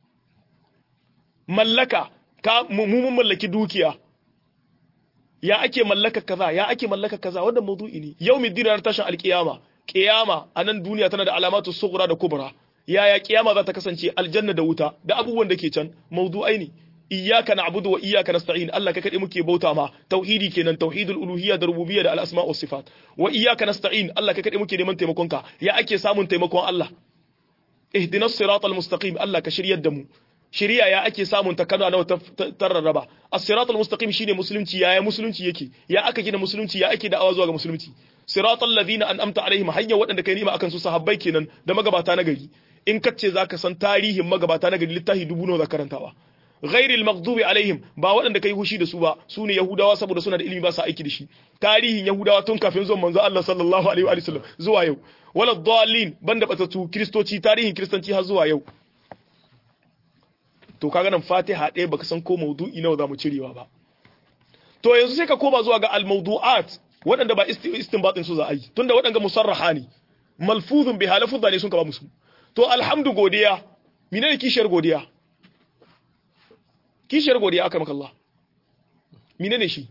mallaka ka mu mallaki dukiya ya ake mallaka kaza wannan mawdu'i ne yawmiddin ranar tashin alkiyama kiyama anan duniya tana da alamatu sughra da kubra yaya kiyama za ta kasance aljanna da wuta da abubuwan da ke can mawdu'ai ne iyyaka na'budu wa iyyaka nasta'in Allah kai kade muke bauta ma tauhidi kenan tauhidul uluhiyya da rububiyya da al-asma' was sifat wa iyyaka nasta'in Allah kai kade muke neman taimakon ka ya ake samun taimakon Allah ihdinas siratal mustaqim Allah ka shiryar da mu shari'a ya ake samun ta kana nawa tararraba as-siratal mustaqim shine musulunci yaya musulunci yake ya aka gina musulunci ya ake da'awa zuwa ga musulunci siratal ladina an'amta alaihim hayya wadanda kai nima akan su sahabbai kenan da magabata na gari in kace zaka san tarihin magabata na gari littafi dubu nawa karantawa ghairil maghdubi alaihim ba wadanda kai hushi da su ba sune yahudawa saboda suna da ilimi ba su aiki da shi tarihin yahudawa tun kafin zuwan manzo Allah sallallahu alaihi wa sallam zuwa yau wala dallin banda batatu kristoci tarihin kristanci har zuwa yau to kaga nan Fatiha ɗaya baka san ko maudu'i nawa zamu cirewa ba to yanzu sai ka koma zuwa ga al-mawdu'at waɗanda ba istinbatin su za a yi tunda waɗanda musarraha ne malfuzun bi halafudha ne sun ka ba musu to alhamdu godiya menene kishiyar godiya aka maka Allah menene shi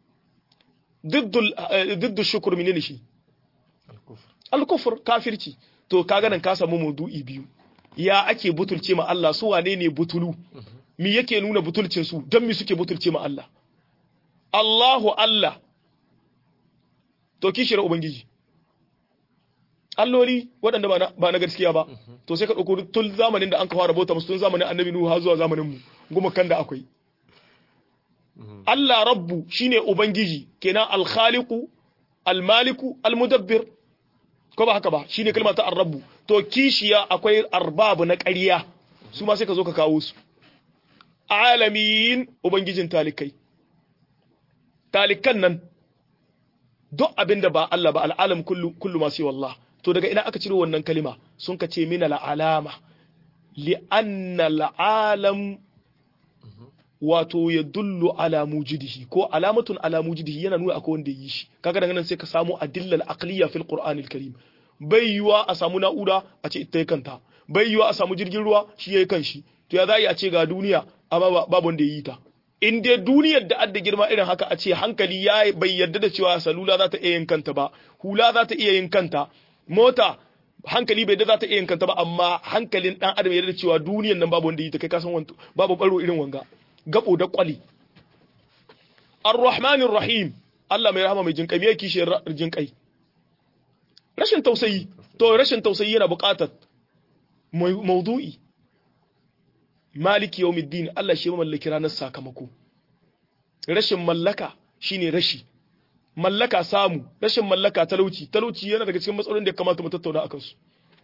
diddu shukr menene shi al-kufr kafirci to kaga nan ka samu maudu'i biyu ya ake butulce ma Allah su wane ne butulu mi yake nuna butulcin su don mi suke butulce ma Allah Allahu Allah to kishira ubangiji alloli waɗanda ba na gaskiya ba to sai ka ɗauko tun zamanin da an ka fara bauta musu tun zamanin annabi Nuhu har zuwa zamanin mu goma kan da akwai Allah rabbu shine ubangiji kenan al-khaliqu al-maliku al-mudabbir ko ba haka ba shine kalmar ta ar-rabbu to kishiya akwai arbabu na ƙarya su ma sai ka zo ka kawo su alamin ubangijin talikai talikan nan duk abinda ba Allah ba al'alam kullu ma sai wallah to daga ina aka ciro wannan kalima sun ka ce min al'alama li anna al'alam wato ya dullu ala mujidihi ko alamatun ala mujidihi yana nuna akwai wanda yi shi kaga daga nan sai ka samu adillal aqliya fil qur'anil karim bai yiwa a samu na'ura a ce ita kanta bai yiwa a samu jirgin ruwa shi yayi kanshi to ya za a ce ga duniya amma babu wanda yi ta in dai duniyar da adda girma irin haka a ce hankali ya bai yarda da cewa salula za ta iya yin kanta ba hula za ta iya yin kanta mota hankali bai da za ta iya yin kanta ba amma hankalin dan adam ya yarda da cewa duniyar nan babu wanda yi ta kai ka san babu baro irin wanga gabo da kwali ar-rahmanir rahim Allah mai rahama mai jinkai me yake shi jinkai rashin tausayi to rashin tausayi yana buƙatar maudu'i maliki yawmiddin Allah shi mallaki ranar sakamako rashin mallaka shine rashi mallaka samu rashin mallaka talauci yana daga cikin matsalolin da ya kamata mu tattauna akan su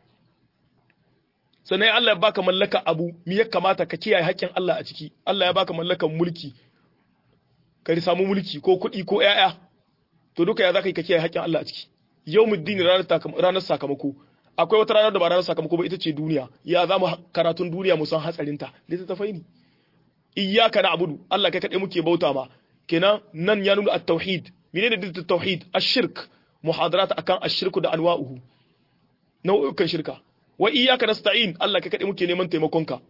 sannan Allah ya baka mallaka abu me ya kamata ka kiyaye haƙƙin Allah a ciki Allah ya baka mallakan mulki ka samu mulki ko kuɗi ko ƴaƴa to duka ya zaka yi ka kiyaye haƙƙin Allah a ciki yawmuddin ranar sakamako akwai wata ranar da ba ranar sakamako ba ita ce duniya ya zamu karatun duniya mu san hatsarinta littattafai ne iyyaka na'budu Allah kai kadai muke bauta ma kenan nan ya nuna at-tauhid menene da tauhid ash-shirk muhadarat akan ash-shirku da anwa'uhu nau'ukan shirka wa iyyaka nasta'in Allah kai kadai muke neman taimakonka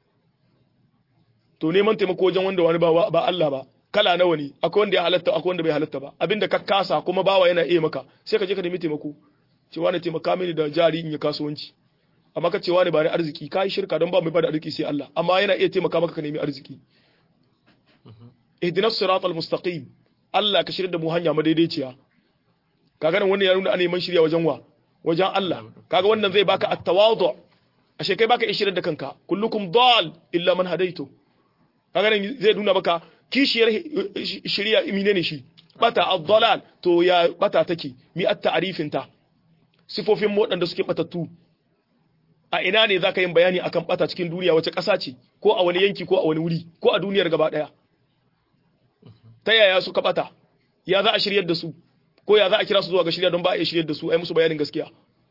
to neman taimako wajen wanda wani ba Allah ba kala nawa ne akwai wanda ya halatta akwai wanda bai halatta ba abinda ka kasa kuma bawa yana iya maka sai ka je ka nemi taimako cewa ne taimaka mini da jari in ya kasuwanci amma ka cewa ne ba ni arziki kai shirka don ba mai bada arziki sai Allah amma yana iya taimaka maka ka nemi arziki ihdinas siratal mustaqim Allah ka shirya da mu hanya madaidaiciya kaga nan wannan ya nuna ana neman shirya wajen Allah kaga wannan zai baka at-tawadu ashe kai baka shirya da kanka kullukum dal illa man hadaitu kaga nan zai nuna baka kishiyar shirya menene shi bata ad-dalal to ya bata take mi at-ta'rifin ta sifofin waɗanda suke batattu a ina ne zaka yin bayani akan bata cikin duniya wace ƙasa ce ko a wani yanki ko a wani wuri ko a duniyar gaba daya ta yaya suka bata ya za a shiryar da su ko ya za a kira su zuwa ga shirya don ba a iya shiryar da su ai musu bayanin gaskiya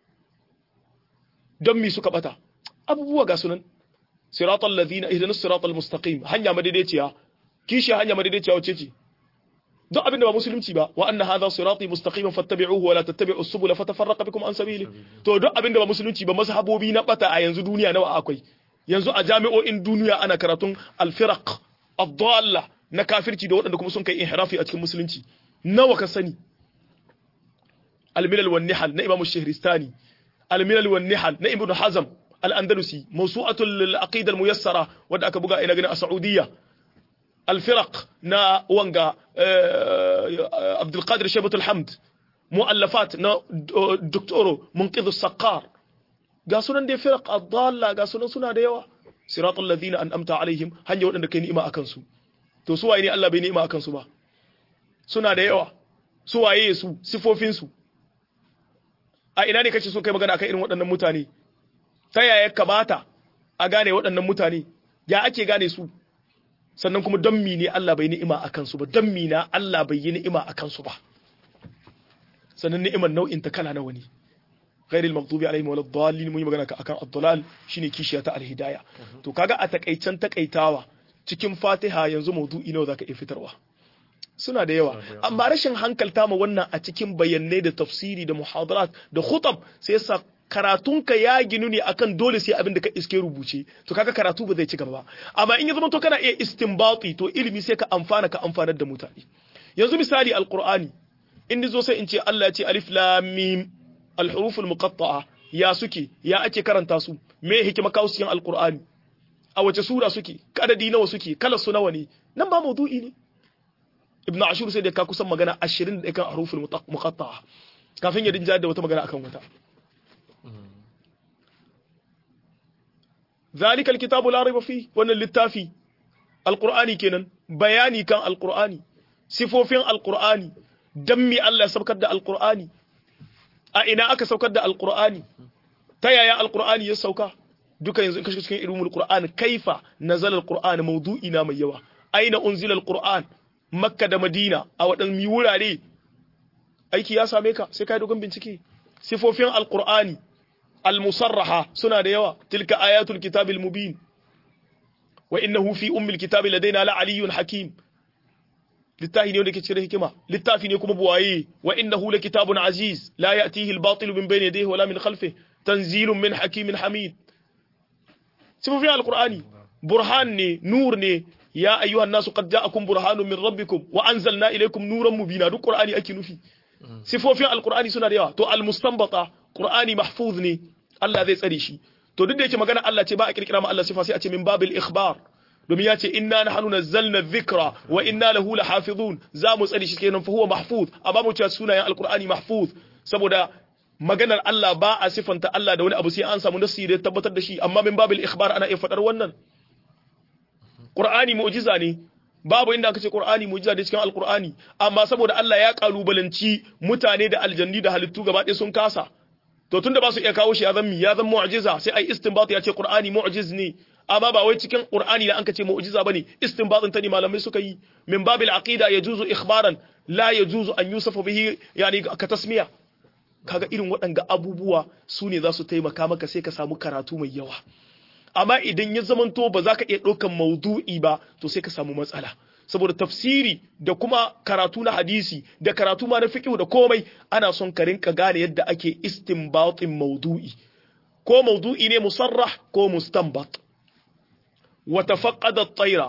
don mi suka bata abubuwa ga sunan siratal ladina ihdinas siratal mustaqim hanya madaidaiciya kishi hanya madaidaiciya wace ce duk abin da ba musulunci ba wa anna hadha sirati mustaqiman fattabi'uhu wa la tattabi'us subula fatafarraqa bikum an sabili to duk abin da ba musulunci ba mazhabobi na bata a yanzu duniya nawa akwai yanzu a jami'o'in duniya ana karatun al-firaq ad-dalla na kafirci da waɗanda kuma sun kai inhirafi a cikin musulunci nawa ka sani al-milal wan nihal na imam ash-shahristani al-milal wan nihal na ibn hazm al-andalusi mawsu'atul aqida al-muyassara wanda aka buga ina ganin a saudiya الفرق نا وانغا عبد القادر شيبة الحمد مؤلفات نا دكتورو منقذ السقار قاسونا دي فرق الضالة قاسونا سنا ديوا صراط الذين أنأمت عليهم هنجا ودن كي نئما أكنسو تو سوا إني الله بنئما أكنسو با سنا ديوا سوا يسو سفوفينسو ina ne kace so kai magana akan irin waɗannan mutane ta yaya kamata a gane waɗannan mutane ya ake gane su sannan kuma don mi ne Allah bai ni'ima a kansu ba don mi na Allah bai yi ni'ima a kansu ba sannan ni'imar nau'in ta kala nawa ne ghairil maghdubi alaihim walad dallin mun yi magana akan ad-dalal shine kishiya ta al-hidayah to kaga a takaicen takaitawa cikin Fatiha yanzu maudu'i nawa zaka iya fitarwa suna da yawa amma rashin hankalta ma wannan a cikin bayanai da tafsiri da muhadarat da khutab sai yasa karatunka ya ginu ne akan dole sai abin da ka iske rubuce to kaga karatu ba zai ci gaba ba amma in ya zama to kana iya istinbati to ilimi sai ka amfanar da mutane yanzu misali alqur'ani in zo sai in ce Allah ya ce alif lam mim alhuruf almuqatta'a ya suke ya ake karanta su me hikima kawo cikin alqur'ani a wace sura suke kadadi nawa suke kala su nawa ne nan ba maudu'i ne ibn ashur sai da ka kusan magana 20 da kan huruful muqatta'a kafin ya dinja da wata magana akan wata ذلك الكتاب لا ريب فيه وان اللتافي القرآني كنن بياني كان القرآني صفوفين القرآني دمي الله سبكت دا القرآني أين أكا سبكت دا القرآني تيا يا القرآني يسوكا دوكا ينزل كشكشكين إلوم القرآن كيف نزل القرآن موضوعنا من يوا أين أنزل القرآن مكة دا مدينة أو الميول عليه أيكي يا ساميكا سيكا دوكا بنتكي صفوفين القرآني المصرحة سنة ديوة تلك آيات الكتاب المبين وإنه في أم الكتاب لدينا لعلي حكيم للتاهي نيو لكي تشيره كما للتافي نيو كمبوائي وإنه لكتاب عزيز لا يأتيه الباطل من بين يديه ولا من خلفه تنزيل من حكيم حميد سيبوا فيها القرآن برهان نور يا أيها الناس قد جاءكم برهان من ربكم وأنزلنا إليكم نورا مبينا دو قرآن أكي في سيبوا فيها القرآن سنة ديوة تو المستنبطة قرآن محفوظ Allah zai tsare shi to duk da yake magana Allah ce ba a kirkira ma Allah sifa sai a ce min babil ikhbar domin ya ce inna nahnu nazzalna dhikra wa inna lahu lahafizun za mu tsare shi kenan fa huwa mahfuz amma mu ce sunayen alqur'ani mahfuz saboda maganar Allah ba a sifanta Allah da wani abu sai an samu nasi da tabbatar da shi amma min babil ikhbar ana iya fadar wannan qur'ani mu'jiza ne babu inda aka ce qur'ani mu'jiza da cikin alqur'ani amma saboda Allah ya kalubalanci mutane da aljanni da halittu gaba ɗaya sun kasa to tunda ba su iya kawo shi ya zan mu'jiza sai ai istinbat ya ce qur'ani mu'jiz ne amma ba wai cikin qur'ani da an kace mu'jiza bane istinbatin ta ne malamai suka yi min babil aqida yajuzu ikhbaran la yajuzu an yusafa bihi yani ka tasmiya kaga irin waɗanga abubuwa su ne za su taimaka maka sai ka samu karatu mai yawa amma idan ya zamanto ba za ka iya ɗaukan maudu'i ba to sai ka samu matsala saboda tafsiri da kuma karatu na hadisi da karatu ma na fiqh da komai ana son ka rinka gane yadda ake istinbatin maudu'i ko maudu'i ne musarrah ko mustanbat wa tafaqqada at-tayra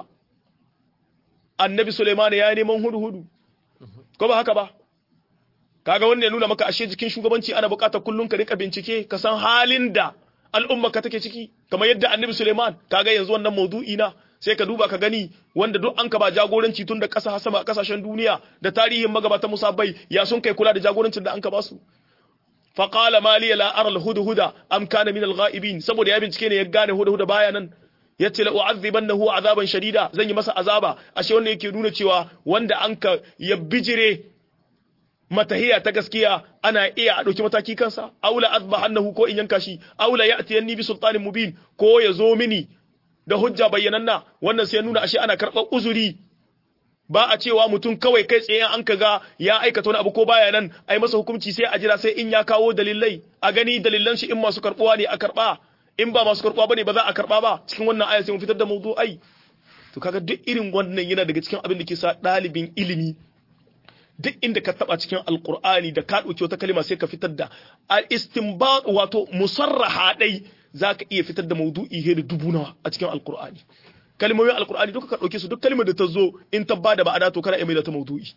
annabi Sulaiman ya neman hudu ko ba haka ba kaga wannan ya nuna maka ashe jikin shugabanci ana buƙatar kullun ka rinka bincike ka san halin da al'umma ka take ciki kamar yadda annabi Sulaiman kaga yanzu wannan maudu'i na sai ka duba ka gani wanda duk an ka ba jagoranci tun da ƙasa sama ƙasashen duniya da tarihin magabatan musabbai ya sun kai kula da jagorancin da an ka ba su fa qala ma li la ara al hudhuda am kana min al ghaibin saboda ya bincike ne ya gane hudhuda baya nan yace la u'adhibannahu azaban shadida zan yi masa azaba ashe wannan yake nuna cewa wanda an ka ya bijire matahiya ta gaskiya ana iya a ɗauki mataki kansa aula azbahannahu ko in yanka shi aula ya'tiyanni bi sultanin mubin ko ya zo mini da hujja bayyananna wannan sai nuna ashe ana karɓar uzuri ba a cewa mutum kawai kai tsaye an kaga ya aikata wani abu ko baya nan ai masa hukunci sai a jira sai in ya kawo dalilai a gani dalilan shi in masu karbuwa ne a karba in ba masu karbuwa bane ba za a karba ba cikin wannan aya sai mu fitar da mawdu'ai to kaga duk irin wannan yana daga cikin abin da ke sa dalibin ilimi duk inda ka taba cikin alqur'ani da ka dauki wata kalma sai ka fitar da al-istinbat wato musarraha dai zaka iya fitar da mawdu'i he da dubu nawa a cikin alqur'ani kalmomin alqur'ani duka ka dauke su duk kalmar da ta zo in ta bada ba'ada to kana iya mai da ta mawdu'i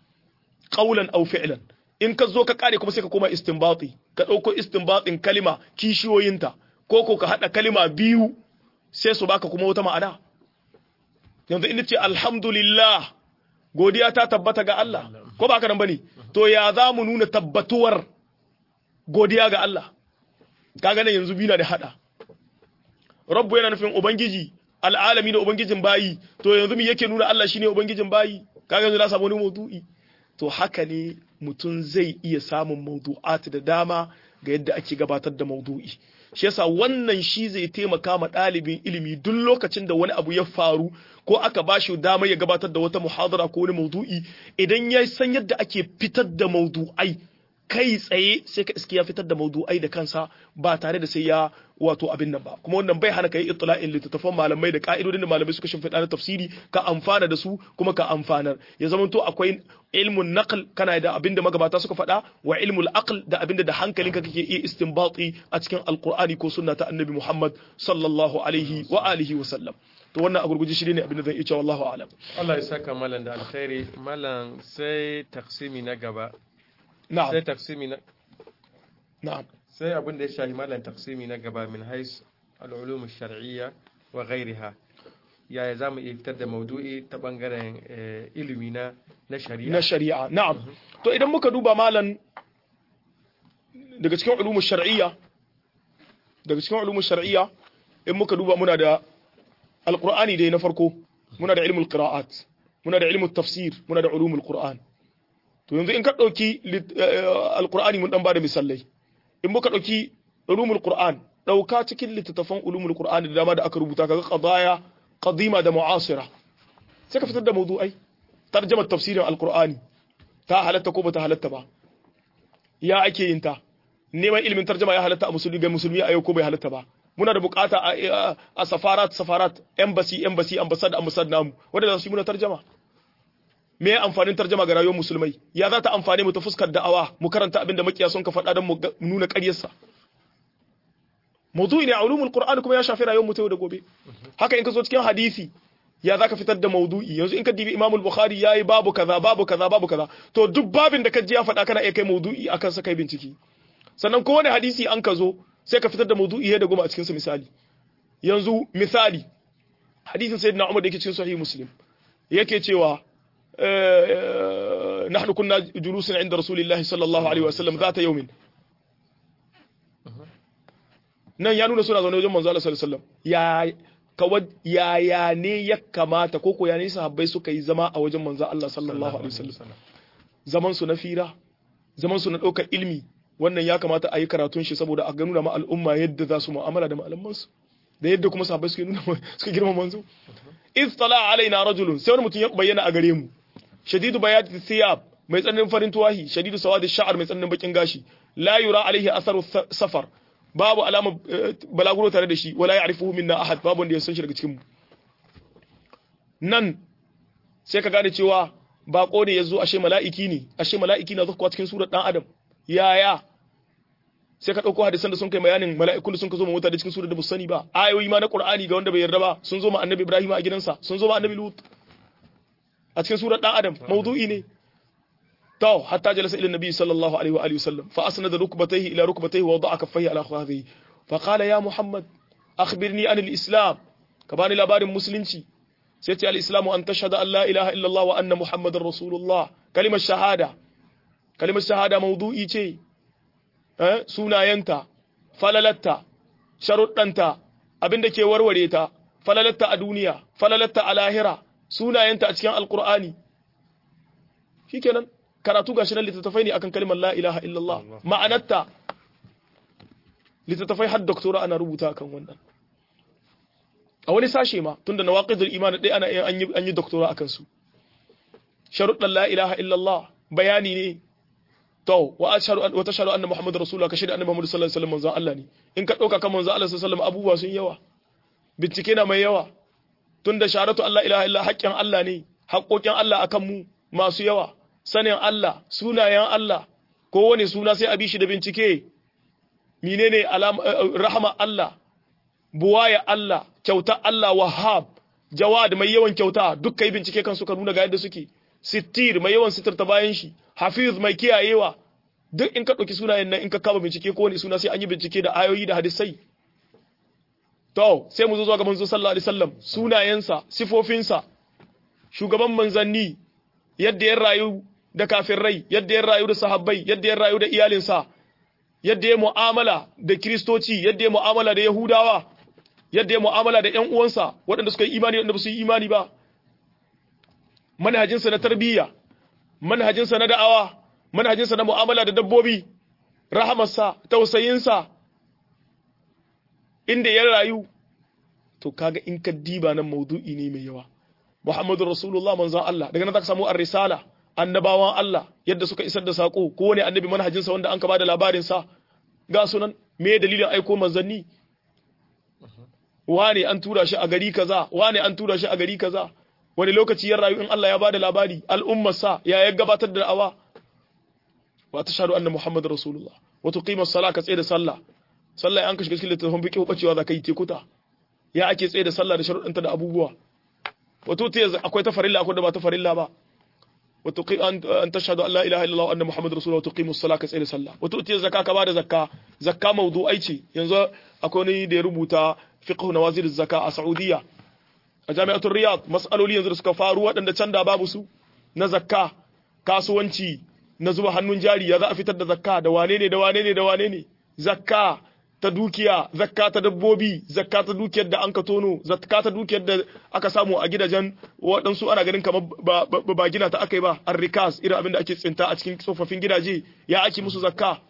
qawlan aw fi'lan in ka zo ka kare kuma sai ka koma istinbati ka dauko istinbatin kalma kishiyoyinta ko ka hada kalma biyu sai su baka kuma wata ma'ana yanzu in ce alhamdulillah godiya ta tabbata ga Allah ko ba haka nan bane to ya za mu nuna tabbatuwar godiya ga Allah kaga nan yanzu bina da hada rabbu yana nufin ubangiji al'alami da ubangijin bayi to yanzu me yake nuna Allah shine ubangijin bayi kaga yanzu na samu wani mawdu'i to haka ne mutum zai iya samun mawdu'at da dama ga yadda ake gabatar da mawdu'i shi yasa wannan shi zai taimaka ma ɗalibin ilimi duk lokacin da wani abu ya faru ko aka bashi dama ya gabatar da wata muhadara ko wani mawdu'i idan ya san yadda ake fitar da mawdu'ai kai tsaye sai ka iske ya fitar da mawdu'ai da kansa ba tare da sai ya wato abin nan ba kuma wannan bai hana kai itla'in littattafan malamai da ka'idodin da malamai suka shimfiɗa na tafsiri ka amfana da su kuma ka amfanar ya zama to akwai ilmun naql kana da abin da magabata suka faɗa wa ilmul aql da abin da hankalinka kake iya istinbati a cikin alqur'ani ko sunna ta annabi Muhammad sallallahu alaihi wa alihi wa sallam to wannan a gurguje shi ne abin da zan iya cewa wallahu a'lam Allah ya saka malan da alkhairi malan sai taksimi na gaba na'am sai taksimi na na'am sai abin da ya shahi malan taksimi na gaba min hais al-ulum ash-shar'iyya wa ghayriha yaya zamu iya fitar da maudu'i ta bangaren ilimi na shari'a na'am to idan muka duba malan daga cikin ulum ash-shar'iyya in muka duba muna da alqur'ani dai na farko muna da ilmul qira'at muna da ilmul tafsir muna da ulumul qur'an to yanzu in ka dauki alqur'ani mun dan bada misalai in muka dauki ulumul qur'an dauka cikin littattafan ulumul qur'an da dama da aka rubuta kaga qadaya qadima da mu'asira sai ka fitar da mawdu'ai tarjumar tafsirin alqur'ani ta halatta ko bata halatta ba ya ake yin ta neman ilimin tarjuma ya halatta a musulmi a yau ko bai halatta ba muna da bukata a safarat embassy ambassad namu wanda za su yi muna tarjuma me ya amfanin tarjuma ga rayuwar musulmai ya za ta amfane mu ta fuskar da'awa mu karanta abin da makiya sun ka faɗa don mu nuna ƙaryarsa mawdu'i ne a ulumul qur'ani kuma ya shafi rayuwar mu ta yau da gobe haka in ka zo cikin hadisi ya za ka fitar da mawdu'i yanzu in ka dibi imamul bukhari yayi babu kaza to duk babin da ka ji ya faɗa kana iya kai mawdu'i akan sa kai bincike sannan kowane hadisi an ka zo sai ka fitar da mawdu'i da goma a cikin sa misali yanzu misali hadisin sayyidina Umar da yake cikin sahih Muslim yake cewa nahnu kunna julusan inda rasulillahi sallallahu alaihi wasallam zata yawmin nan ya nuna suna zaune wajen manzo Allah sallallahu alaihi wasallam ya ne ya kamata ko ya ne sahabbai suka yi zama a wajen manzo Allah sallallahu alaihi wasallam zaman su na fira zaman su na daukar ilmi wannan ya kamata a yi karatun shi saboda a nuna ma al'umma yadda za su mu'amala da malamansu da yadda kuma sahabbai suka girma manzo iz tala alaina rajulun sai wani mutum ya bayyana a gare mu shadidu bayati thiyab mai tsananin farin tuwahi shadidu sawadi sha'ar mai tsananin bakin gashi la yura alaihi atharu safar babu alama balaguro tare da shi wala ya'rifuhu minna ahad babu wanda ya san shi daga cikin mu nan sai ka gane cewa bako ne yazo ashe mala'iki na zuwa cikin surar dan adam yaya sai ka dauko hadisan da sun kai bayanin mala'ikun da sun ka zo mota da cikin surar da bu sani ba ayoyi ma na qur'ani ga wanda bai yarda ba sun zo ma annabi ibrahim a gidansa sun zo ma annabi lut a cikin surar dan adam mawdu'i ne to hatta jalasa ila nabi sallallahu alaihi wa alihi wasallam fa asnada rukbatayhi ila rukbatayhi wa wada'a kaffayhi ala khadhihi fa qala ya muhammad akhbirni an al-islam ka bani labarin musulunci sai ce al-islamu an tashhada an la ilaha illa allah wa anna muhammadar rasulullah kalimar shahada mawdu'i ce sunayenta falalatta sharuɗanta abinda ke warware ta falalatta a duniya falalatta a lahira sunayenta a cikin alqur'ani shikenan karatu gashi nan littattafai ne akan kalimar la ilaha illallah ma'anarta littattafai har doktora ana rubuta akan wannan a wani sashe ma tunda nawaqidul iman dai ana an yi doktora akan su sharuɗan la ilaha illallah bayani ne to wa tashhadu anna muhammadar rasulullah ka shaida annabi muhammad sallallahu alaihi wasallam manzon Allah ne in ka dauka kan manzon Allah sallallahu alaihi wasallam abubuwa sun yawa bincike na mai yawa tunda shahadatu Allah ilaha illa haƙƙin Allah ne haƙƙoƙin Allah akan mu masu yawa sanin Allah sunayen Allah kowane suna sai a bi shi da bincike menene rahama Allah buwaya Allah kyauta Allah wahhab jawad mai yawan kyauta duk kai bincike kan suka nuna ga yadda suke sittir mai yawan sitirta bayan shi hafiz mai kiyayewa duk in ka ɗauki sunayen nan in ka kama bincike ko wani suna sai an yi bincike da ayoyi da hadisai to sai mu zo zuwa ga manzo sallallahu alaihi wasallam sunayensa sifofinsa shugaban manzanni yadda ya rayu da kafirai yadda ya rayu da sahabbai yadda ya rayu da iyalinsa yadda ya mu'amala da kristoci yadda ya mu'amala da yahudawa yadda ya mu'amala da ƴan uwansa waɗanda suka yi imani waɗanda ba su yi imani ba manhajinsa na tarbiyya manhajinsa na da'awa manhajinsa na mu'amala da dabbobi rahamarsa tausayinsa inda ya rayu to kaga in ka diba nan maudu'i ne mai yawa Muhammadu Rasulullah manzon Allah daga nan zaka samu ar-risala annabawan Allah yadda suka isar da sako ko wani annabi manhajinsa wanda an ka bada labarin sa ga sunan me dalilin aiko manzanni wane an tura shi a gari kaza wane an tura shi a gari kaza wani lokaci ya rayu in Allah ya bada labari al'ummarsa ya gabatar da da'awa wa tashhadu anna muhammadar rasulullah wa tuqima as-salat ka tsaye da sallah sallah an ka shiga cikin littafin fiqh bacewa za ka yi tekuta ya ake tsaye da sallah da sharuɗanta da abubuwa wato te akwai ta farilla akwai da ba ta farilla ba wa tuqi an tashhadu an la ilaha illallah wa anna muhammadar rasulullah wa tuqimu as-salat ka tsaye da sallah wato te zakka ka bada zakka mawdu'ai ce yanzu akwai wani da ya rubuta fiqh nawazil az-zakka a Saudiya a jami'atul Riyadh mas'aloli yanzu da suka faru waɗanda can da babu su na zakka kasuwanci na zuba hannun jari ya za a fitar da zakka da wane ne zakka ta dukiya zakka ta dabbobi zakka ta dukiyar da an ka tono zakka ta dukiyar da aka samu a gidajen waɗansu ana ganin kamar ba gina ta aka yi ba arrikas irin abin da ake tsinta a cikin tsofaffin gidaje ya ake musu zakka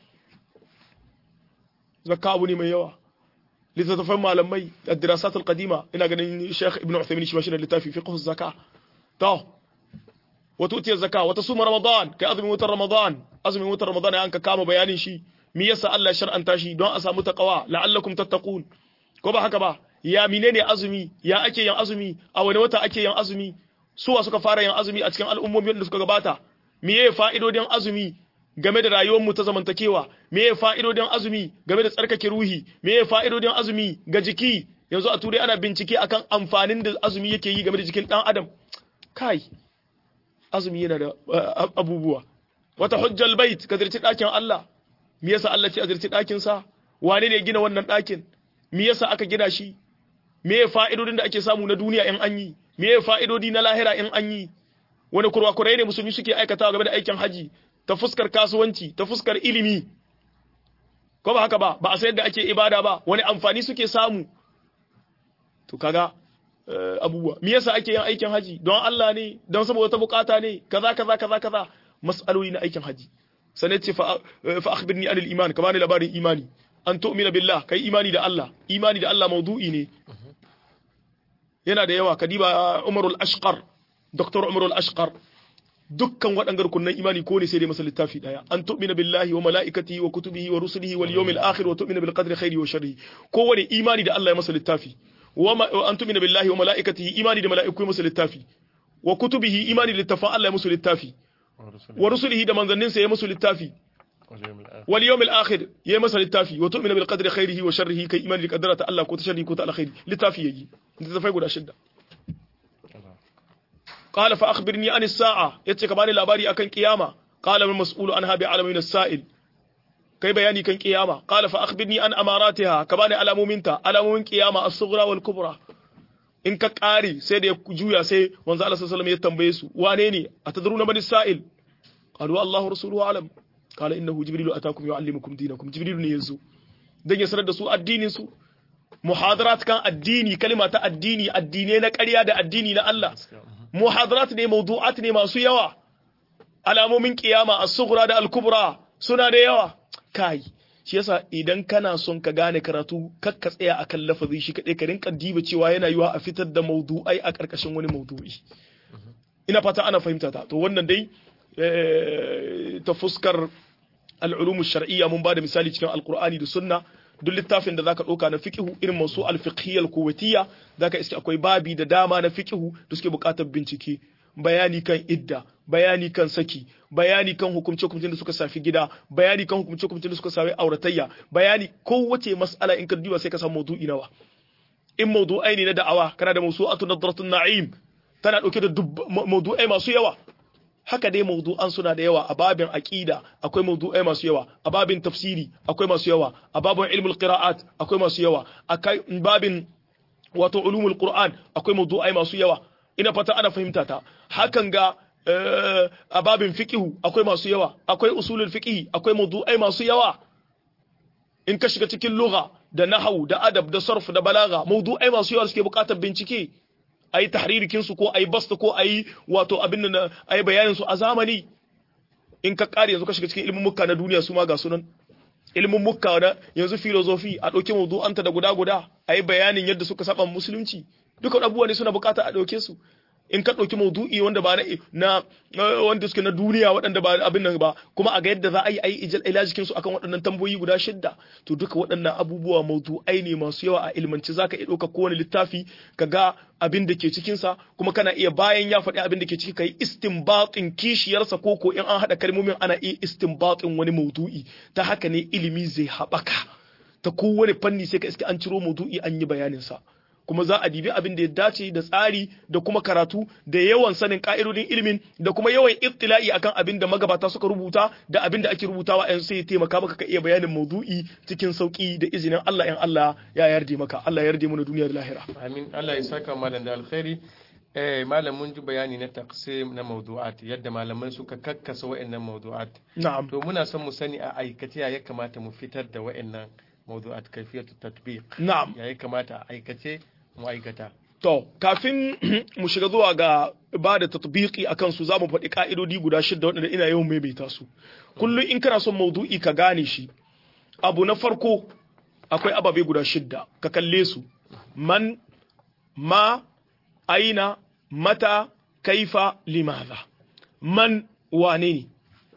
abu ne mai yawa littattafan malamai ad-dirasat al-qadima ina ganin Sheikh Ibn Uthaymeen shi mashi da littafi fiqh az-zakah to wato utiya zakah wata suma ramadan kai azumin watan ramadan an ka kama bayanin shi me yasa Allah shar'anta shi don a samu taqwa la'allakum tattaqun ko ba haka ba ya menene azumi ya ake yin azumi a wani wata ake yin azumi suwa suka fara yin azumi a cikin al'ummomin da suka gabata meye fa'idodin azumi game da rayuwar mu ta zamantakewa meye fa'idodin azumi game da tsarkake ruhi meye fa'idodin azumi ga jiki yanzu a turai ana bincike akan amfanin da azumi yake yi game da jikin dan adam kai azumi yana da abubuwa wata hujjal bait ka zirci dakin Allah me yasa Allah ce a zirci dakin sa wane ne gina wannan dakin me yasa aka gina shi meye fa'idodin da ake samu na duniya in an yi meye fa'idodi na lahira in an yi wani kurwakurai ne musulmi suke aikatawa game da aikin haji ta fuskar kasuwanci ta fuskar ilimi ko ba haka ba a sayar da ake ibada ba wani amfani suke samu to kaga abubuwa me yasa ake yin aikin haji don Allah ne don saboda ta bukata ne kaza mas'aloli na aikin haji sanai ce fa akhbirni anil iman kama ne labarin imani an tu'mina billah kai imani da Allah mawdu'i ne yana da yawa kadiba Umarul Ashqar Dr. Umarul Ashqar dukkan waɗannan rukunan imani ko ne sai dai masa littafi daya an tu'mina billahi wa malaikatihi wa kutubihi wa rusulihi wal yawmil akhir wa tu'mina bil qadri khairi wa sharri ko wani imani da Allah ya masa littafi wa an tu'mina billahi wa malaikatihi imani da malaiku ya masa littafi wa kutubihi imani da littafan Allah ya masa littafi wa rusulihi da manzannin sa ya masa littafi wal yawmil akhir ya masa littafi wa tu'mina bil qadri khairihi wa sharrihi kai imani da qaddara ta Allah ko ta sharri ko ta alkhairi littafi yayi littafai guda shidda قال فأخبرني عن الساعة يتكباني لاباري أكن قيامة قال من مسؤول عنها بعلم من السائل كي بياني كان قيامة قال فأخبرني عن أماراتها كباني على مؤمنتا على مؤمن قيامة الصغرى والكبرى إن كقاري سيد يجويا سي وانزع الله صلى الله عليه وسلم يتنبيسو وانيني أتدرون من السائل قالوا الله رسوله أعلم قال إنه جبريل أتاكم يعلمكم دينكم جبريل نيزو دين يسرد سوء الدين سوء محاضرات كان الديني كلمة الديني الدينين كريادة الديني لألّه muhadarat ne mawdu'at ne masu yawa alamomin kiyama as-sughra da al-kubra suna da yawa kai shi yasa idan kana son ka gane karatu kakka tsaya akan lafazi shi kadai ka rinka diba cewa yana yiwa a fitar da mawdu'ai a karkashin wani mawdu'i ina fata ana fahimta ta to wannan dai ta fuskar al-ulum ash-shar'iyya mun bada misali cikin alqur'ani da sunna duk littafin da zaka dauka na fiqhu irin masu al-fiqhiyya al-quwwatiyya zaka iske akwai babi da dama na fiqhu da suke buƙatar bincike bayani kan idda bayani kan saki bayani kan hukumce-hukumcen da suka shafi gida bayani kan hukumce-hukumcen da suka shafi auratayya bayani kowace mas'ala in ka duba sai ka samu mawdu'i nawa in mawdu'ai ne na da'awa kana da mawsu'atu nadratun na'im tana dauke da mawdu'ai masu yawa haka dai mawdu'an suna da yawa a babin aqida akwai mawdu'ai masu yawa a babin tafsiri akwai masu yawa a babin ilmul qira'at akwai masu yawa a babin wato ulumul qur'an akwai mawdu'ai masu yawa ina fata ana fahimta ta hakan ga a babin fiqhu akwai masu yawa akwai usulul fiqhi akwai mawdu'ai masu yawa in ka shiga cikin lugha da nahwu da adab da sarf da balaga mawdu'ai masu yawa suke buƙatar bincike ayi tahririkin su ko ayi basta ko ayi wato abin da ayi bayanin su a zamani in ka kare yanzu ka shiga cikin ilimin mukka na duniya su ma ga sunan ilimin mukka na yanzu philosophy a dauke mawdu'anta da guda ayi bayanin yadda suka saba musulunci duka abubuwa ne suna bukata a dauke su in ka dauki mawdu'i wanda ba na wanda suke na duniya waɗanda ba abin nan ba kuma a ga yadda za a yi ilajikin su akan waɗannan tambayoyi guda 6 to duka waɗannan abubuwa mawdu'ai ne masu yawa a ilmanci zaka iya dauka kowane littafi ka ga abin da ke cikin sa kuma kana iya bayan ya faɗi abin da ke ciki kai istinbatin kishiyarsa ko in an hada kalmomin ana iya istinbatin wani mawdu'i ta haka ne ilimi zai haɓaka ta kowane fanni sai ka iske an ciro mawdu'i an yi bayanin sa kuma za a dibi abin da ya dace da tsari da kuma karatu da yawan sanin ka'idodin ilimin da kuma yawan ittila'i akan abin da magabata suka rubuta da abin da ake rubutawa yanzu sai ya taimaka maka ka iya bayanin maudu'i cikin sauki da izinin Allah in Allah ya yarda maka Allah ya yarda mu na duniya da lahira amin Allah ya saka malam da alkhairi malam mun ji bayani na taqsim na mawdu'at yadda malaman suka kakkasa wa'annan mawdu'at na'am to muna son mu sani a aikace ya kamata mu fitar da wa'annan mawdu'at kayfiyatu tatbiq na'am ya kamata a aikace ma'aikata. To, kafin mu shiga zuwa ga ba da tatbiki a kansu za mu faɗi ƙa'idodi guda 6 waɗanda ina yawan maimaita su. Kullum in kana son maudu'i ka gane shi, abu na farko akwai ababe guda 6, ka kalle su, man, ma, aina, mata, kaifa, limaza. Man wane ne?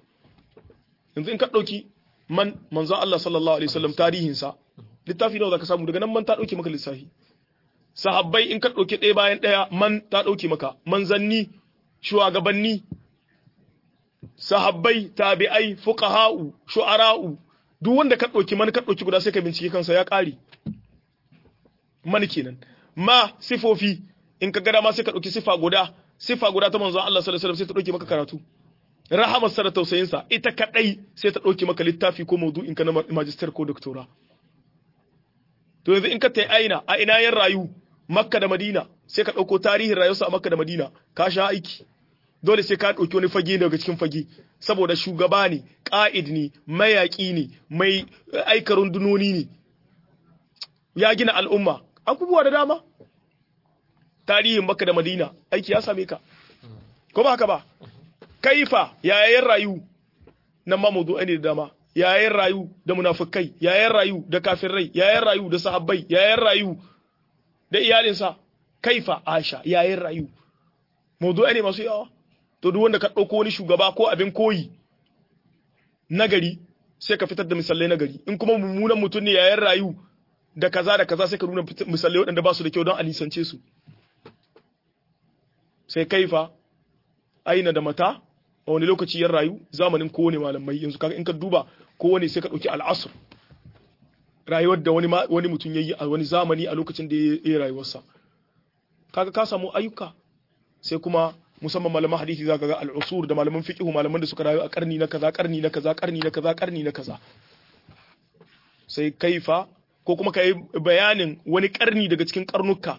Yanzu in ka ɗauki man, manzon Allah sallallahu Alaihi wasallam tarihinsa, littafi nawa za ka samu daga nan man ta ɗauki maka lissafi. Sahabbai in ka ɗauki ɗaya bayan ɗaya man ta ɗauki maka manzanni shugabanni sahabbai tabi'ai fuqaha'u shu'ara'u duk wanda ka ɗauki man ka ɗauki guda sai ka bincike kansa ya ƙare man kenan ma sifofi in ka gada ma sai ka ɗauki sifa guda ta manzon Allah sallallahu alaihi wasallam sai ta ɗauki maka karatu rahamar sa da tausayin sa ita kadai sai ta ɗauki maka littafi ko maudu'in ka na magister ko doctora to yanzu in ka tayi aina a ina yan rayu Makka da Madina sai ka ɗauko tarihin rayuwarsa a Makka da Madina ka sha aiki dole sai ka ɗauki wani fage daga cikin fage saboda shugaba ne ƙa'id ne mayaƙi ne mai aika rundunoni ne ya gina al'umma abubuwa da dama tarihin Makka da Madina aiki ya same ka ko ba haka ba kaifa yayin rayu nan ma mawdu'ai ne da dama yayin rayu da munafikai yayin rayu da kafirai yayin rayu da sahabbai yayin rayu da iyalinsa kaifa Aisha yayin rayu mawdu'ai ne masu yawa to duk wanda ka dauko wani shugaba ko abin koyi nagari sai ka fitar da misalai nagari in kuma mummunan mutum ne yayin rayu da kaza sai ka nuna misalai waɗanda ba su da kyau don a nisance su sai kaifa aina da mata a wani lokaci yan rayu zamanin kowane malamai yanzu kaga in ka duba kowane sai ka dauki al'asr rayuwar da wani mutum yayi a wani zamani a lokacin da ya rayuwarsa kaga ka samu ayyuka sai kuma musamman malaman hadisi zaka ga al'usur da malaman fiqh malaman da suka rayu a karni na kaza sai kaifa ko kuma kai bayanin wani karni daga cikin karnuka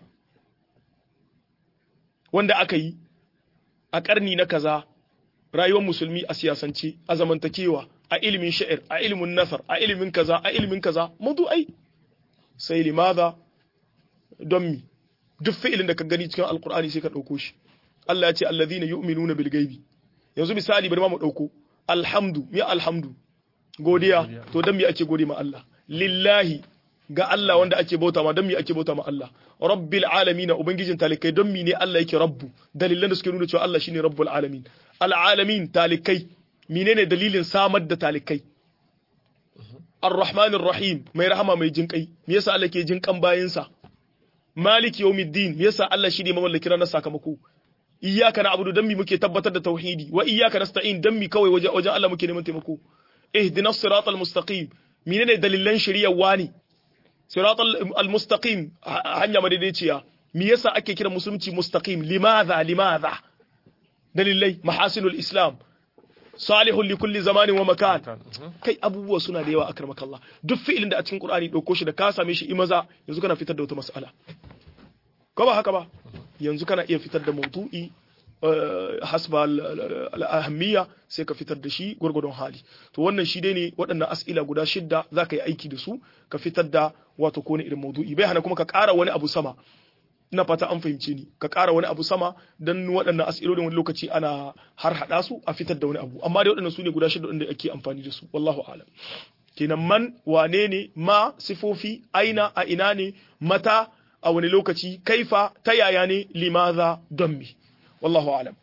wanda aka yi a karni na kaza rayuwar musulmi a siyasance a zamantakewa a ilimin sha'ir a ilimin nasar a ilimin kaza mawdu'ai sai limadha don mi duk fi'ilin da ka gani cikin alqur'ani sai ka dauko shi Allah ya ce alladhina yu'minuna bil ghaibi yanzu misali bari ma mu dauko alhamdu godiya to dan me ake gode ma Allah lillahi ga Allah wanda ake bauta ma don me ake bauta ma Allah rabbil alamin ubangijin talikai don me ne Allah yake rabbu dalilan da suke nuna cewa Allah shine rabbul alamin al alamin talikai menene dalilin samar da talikai ar-rahmanir rahim mai rahama mai jinkai me yasa Allah ke jinkan bayinsa maliki yawmiddin me yasa Allah shine mamallaki ranar sakamako iyyaka na'budu dan mi muke tabbatar da tauhidi wa iyyaka nasta'in dan mi kawai wajen Allah muke neman taimako ihdinas siratal mustaqim menene dalilan shari'a wani siratal mustaqim hanya madaidaiciya me yasa ake kira musulunci mustaqim limadha dalilai mahasinul islam salihun li kulli zamanin wa makan kai abubuwa suna da yawa akramakallah duk fi'ilin da a cikin qur'ani dauko shi da ka same shi imaza yanzu kana fitar da wata mas'ala ko ba haka ba yanzu kana iya fitar da mawdu'i hasba al-ahammiya sai ka fitar da shi gurgurdon hali to wannan shi dai ne waɗannan as'ila guda 6 zaka yi aiki da su ka fitar da wato ko ne irin mawdu'i bai hana kuma ka ƙara wani abu sama ina fata an fahimce ni ka ƙara wani abu sama dan waɗannan as'ilolin wani lokaci ana har hada su a fitar da wani abu amma dai waɗannan su ne guda 6 da ake amfani da su wallahu a'lam kenan man wane ne ma sifofi aina a ina ne mata a wani lokaci kaifa ta yaya ne limaza don mi wallahu alam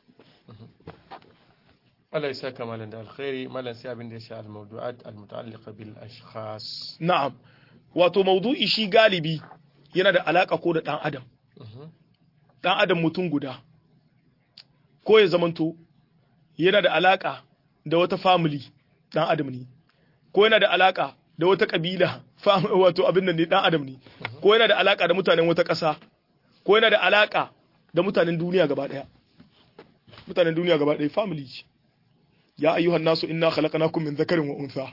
Allah ya saka malan da alkhairi malan sai abin da ya sha al-mawdu'at al-muta'alliqa bil ashkhas na'am wato mawdu'i shi galibi yana da alaka ko da dan adam dan adam mutum guda ko ya zamanto yana da alaka da wata family dan adam ne ko yana da alaka da wata kabila wato abin nan ne dan adam ne ko yana da alaka da mutanen wata ƙasa ko yana da alaka da mutanen duniya gaba daya mutanen duniya gaba daya family ce ya ayyuhan nasu inna khalaqnakum min dhakarin wa untha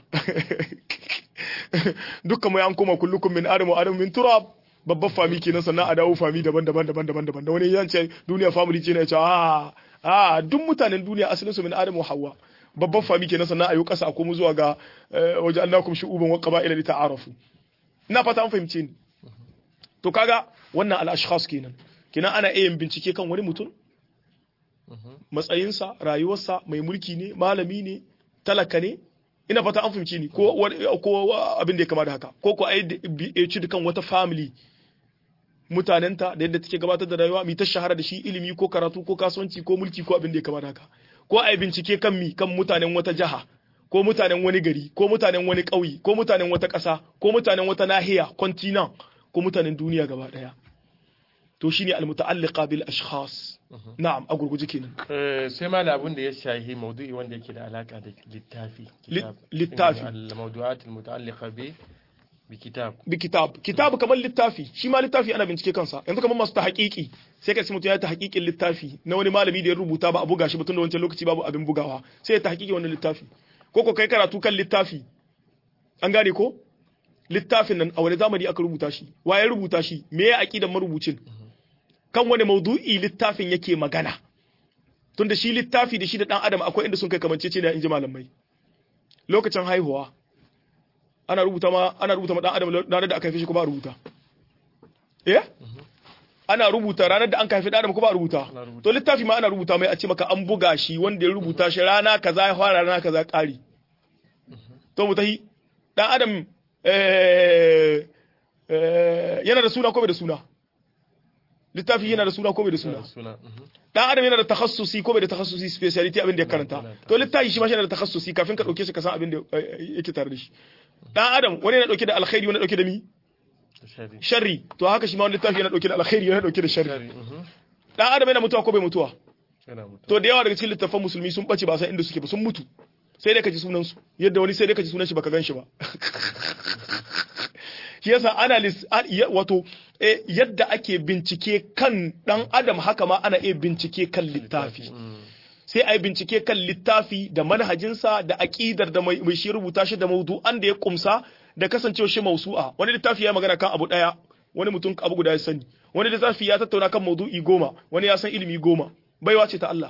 dukkan mu an koma kullukum min adam wa adam min turab babban fami kenan sannan a dawo fami daban-daban da wani yan ce duniya family ce ne ya ce duk mutanen duniya asalin su min adam wa hawa babban fami kenan sannan ayo kasa a komo zuwa ga waje annakum shu'uban wa qaba'ila li ta'arafu ina fata an fahimce ni to kaga wannan al-ashkhas kenan ana iya bincike kan wani mutum matsayinsa rayuwarsa mai mulki ne malami ne talaka ne ina fata an fahimce ni ko abin da ya kama da haka ko ai ci dukan wata family mutanenta da yadda take gabatar da rayuwa mi ta shahara da shi ilimi ko karatu ko kasuwanci ko mulki ko abin da ya kama da haka ko ai bincike kan mutanen wata jaha ko mutanen wani gari ko mutanen wani ƙauye ko mutanen wata ƙasa ko mutanen wata nahiya continent ko mutanen duniya gaba daya to shine almuta'alliqa bil ashkhas na'am a gurguje kenan sai ma abun da ya shahi maudu'i wanda yake da alaka da littafi al-mawdu'at al-muta'alliqa bi kitab kamar littafi shi ma littafi ana bincike kansa yanzu kamar masu tahqiqi sai ka ce mutum ya tahqiqin littafi na wani malami da ya rubuta ba a buga shi ba tunda wancan lokaci babu abin bugawa sai ya tahqiqi wannan littafi ko kai karatu kan littafi an gane ko littafin nan a wani zamani aka rubuta shi wa ya rubuta shi me ya aqidan marubucin kan wani maudu'i littafin yake magana tunda shi littafi da shi da dan adam akwai inda sun kai kamancece ne in ji malamai lokacin haihuwa ana rubuta ma dan adam ranar da aka haife shi ko ba rubuta ana rubuta ranar da an haife dan adam ko ba rubuta to littafi ma ana rubuta mai a ce maka an buga shi wanda ya rubuta shi rana kaza ya fara rana kaza kari to mutahi dan adam yana da suna ko bai da suna littafi yana da suna ko bai da suna dan adam yana da takhassusi ko bai da takhassusi speciality abin da ya karanta to littafi shi ma yana da takhassusi kafin ka dauke shi ka san abin da yake tare da shi dan adam wani yana dauke da alkhairi wani dauke da mi sharri to haka shi ma wani littafi yana dauke da alkhairi yana dauke da sharri dan adam yana mutuwa ko bai mutuwa to da yawa daga cikin littafan musulmi sun bace ba san inda suke ba sun mutu sai dai ka ji sunan su yadda wani sai dai ka ji sunan shi baka gan shi ba shi yasa ana wato yadda ake bincike kan dan adam haka ma ana iya bincike kan littafi sai ai bincike kan littafi da manhajinsa da aqidar da mai shi rubuta shi da mawdu'an da ya kumsa da kasancewa shi mausu'a wani littafi ya magana kan abu daya wani mutum abu guda ya sani wani littafi ya tattauna kan mawdu'i 10 wani ya san ilimi 10 baiwa ce ta Allah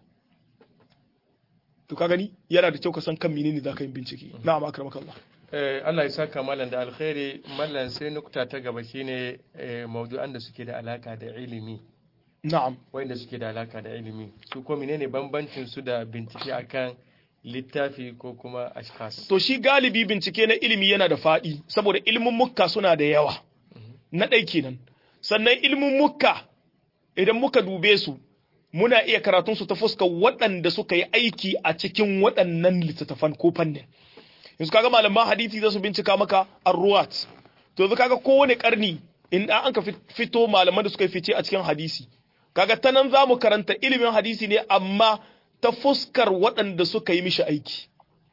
to ka gani yana da kyau ka san kan menene zaka yi bincike na'am akramakallah Allah ya saka mallan da alkhairi mallan sai nukta ta gaba shine mawdu'an da suke da alaka da ilimi na'am wanda suke da alaka da ilimi su ko menene bambancin su da bincike akan littafi ko kuma ashkhas. to shi galibi bincike na ilimi yana da faɗi saboda ilimin mukka suna da yawa na ɗai kenan sannan ilimin mukka idan muka dube su muna iya karatun su ta fuskar waɗanda suka yi aiki a cikin waɗannan littattafan ko fannin yanzu kaga malaman hadisi za su bincika maka ar-ruwat to yanzu kaga kowane karni in an ka fito malaman da suka yi fice a cikin hadisi kaga ta nan za mu karanta ilimin hadisi ne amma ta fuskar waɗanda suka yi mishi aiki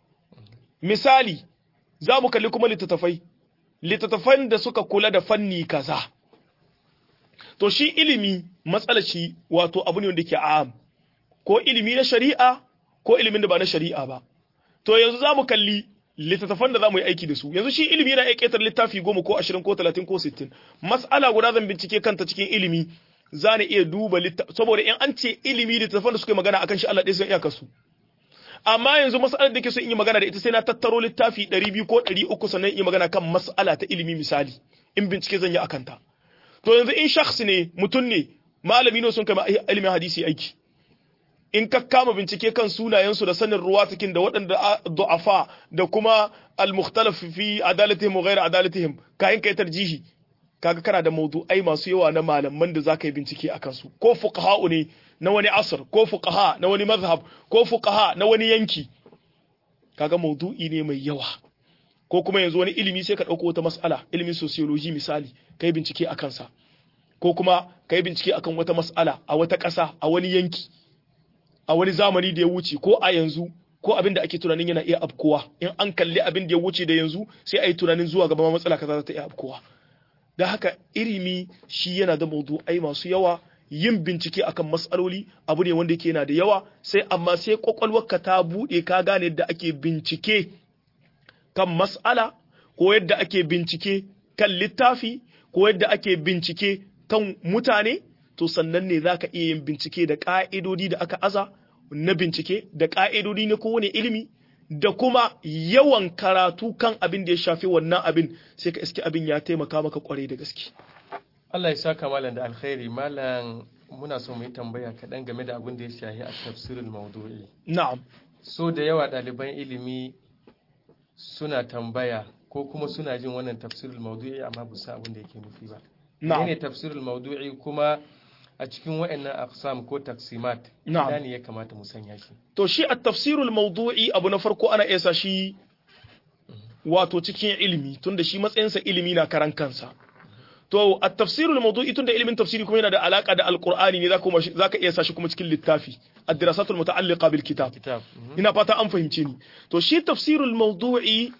misali za mu kalli kuma littattafan da suka kula da fanni kaza to shi ilimi matsalar shi wato abu ne wanda ke am ko ilimi na shari'a ko ilimin da ba na shari'a ba to yanzu za mu kalli littattafan da za mu yi aiki da su yanzu shi ilimi yana ƙetar littafi 10 ko 20 ko 30 ko 60 mas'ala guda zan bincike kanta cikin ilimi za ni iya duba saboda in an ce ilimi littattafan da suka yi magana akan shi Allah ɗaya sun iya kasu amma yanzu mas'alar da ke so in yi magana da ita sai na tattaro littafi 200 ko 300 sannan in yi magana kan mas'ala ta ilimi misali in bincike zan yi akan ta to yanzu in shakhs ne mutum ne malami ne sun kai ilimin hadisi aiki in ka kama bincike kan sunayensu da sanin ruwatakin da waɗanda du'afa da kuma al-mukhtalaf fi adalatihim wa ghayr adalatihim kayan kai tarjihi kaga kana da mawdu'ai masu yawa na malaman da zaka yi bincike akan su ko fuqaha ne na wani asr ko fuqaha na wani mazhab ko fuqaha na wani yanki kaga mawdu'i ne mai yawa ko kuma yanzu wani ilimi sai ka dauko wata mas'ala ilimin sociology misali kai bincike akan sa ko kuma kai bincike akan wata mas'ala a wata ƙasa a wani yanki a wani zamani da ya wuce ko a yanzu ko abin da ake tunanin yana iya afkowa in an kalli abin da ya wuce da yanzu sai a yi tunanin zuwa gaba matsala kaza za ta iya afkowa da haka ilimi shi yana da mawdu'ai masu yawa yin bincike akan matsaloli abu ne wanda yake yana da yawa sai amma sai kwakwalwarka ta bude ka gane yadda ake bincike kan mas'ala ko yadda ake bincike kan littafi ko yadda ake bincike kan mutane to sannan ne za ka iya yin bincike da ƙa'idodi da aka aza na bincike da ƙa'idodi na kowane ilimi da kuma yawan karatu kan abin da ya shafi wannan abin sai ka iske abin ya taimaka maka kwarai da gaske. Allah ya saka malam da alkhairi malam muna so mu yi tambaya kaɗan game da abin da ya shafi a tafsirul mawdu'i. Na'am. So da yawa ɗaliban ilimi suna tambaya ko kuma suna jin wannan tafsirul mawdu'i amma ba su san abin da yake nufi ba. Na'am. Ne tafsirul mawdu'i kuma a cikin wa'annan aqsam ko taksimat Na'am. ne ya kamata mu sanya shi. To shi at-tafsirul mawdu'i abu na farko ana iya shi wato cikin ilimi tunda shi matsayinsa ilimi na karan kansa. To at-tafsirul mawdu'i tunda ilimin tafsiri kuma yana da alaka da alqur'ani ne zaka iya sa shi kuma cikin littafi ad-dirasatul muta'alliqa bil kitab. Ina fata an fahimce ni. To shi tafsirul mawdu'i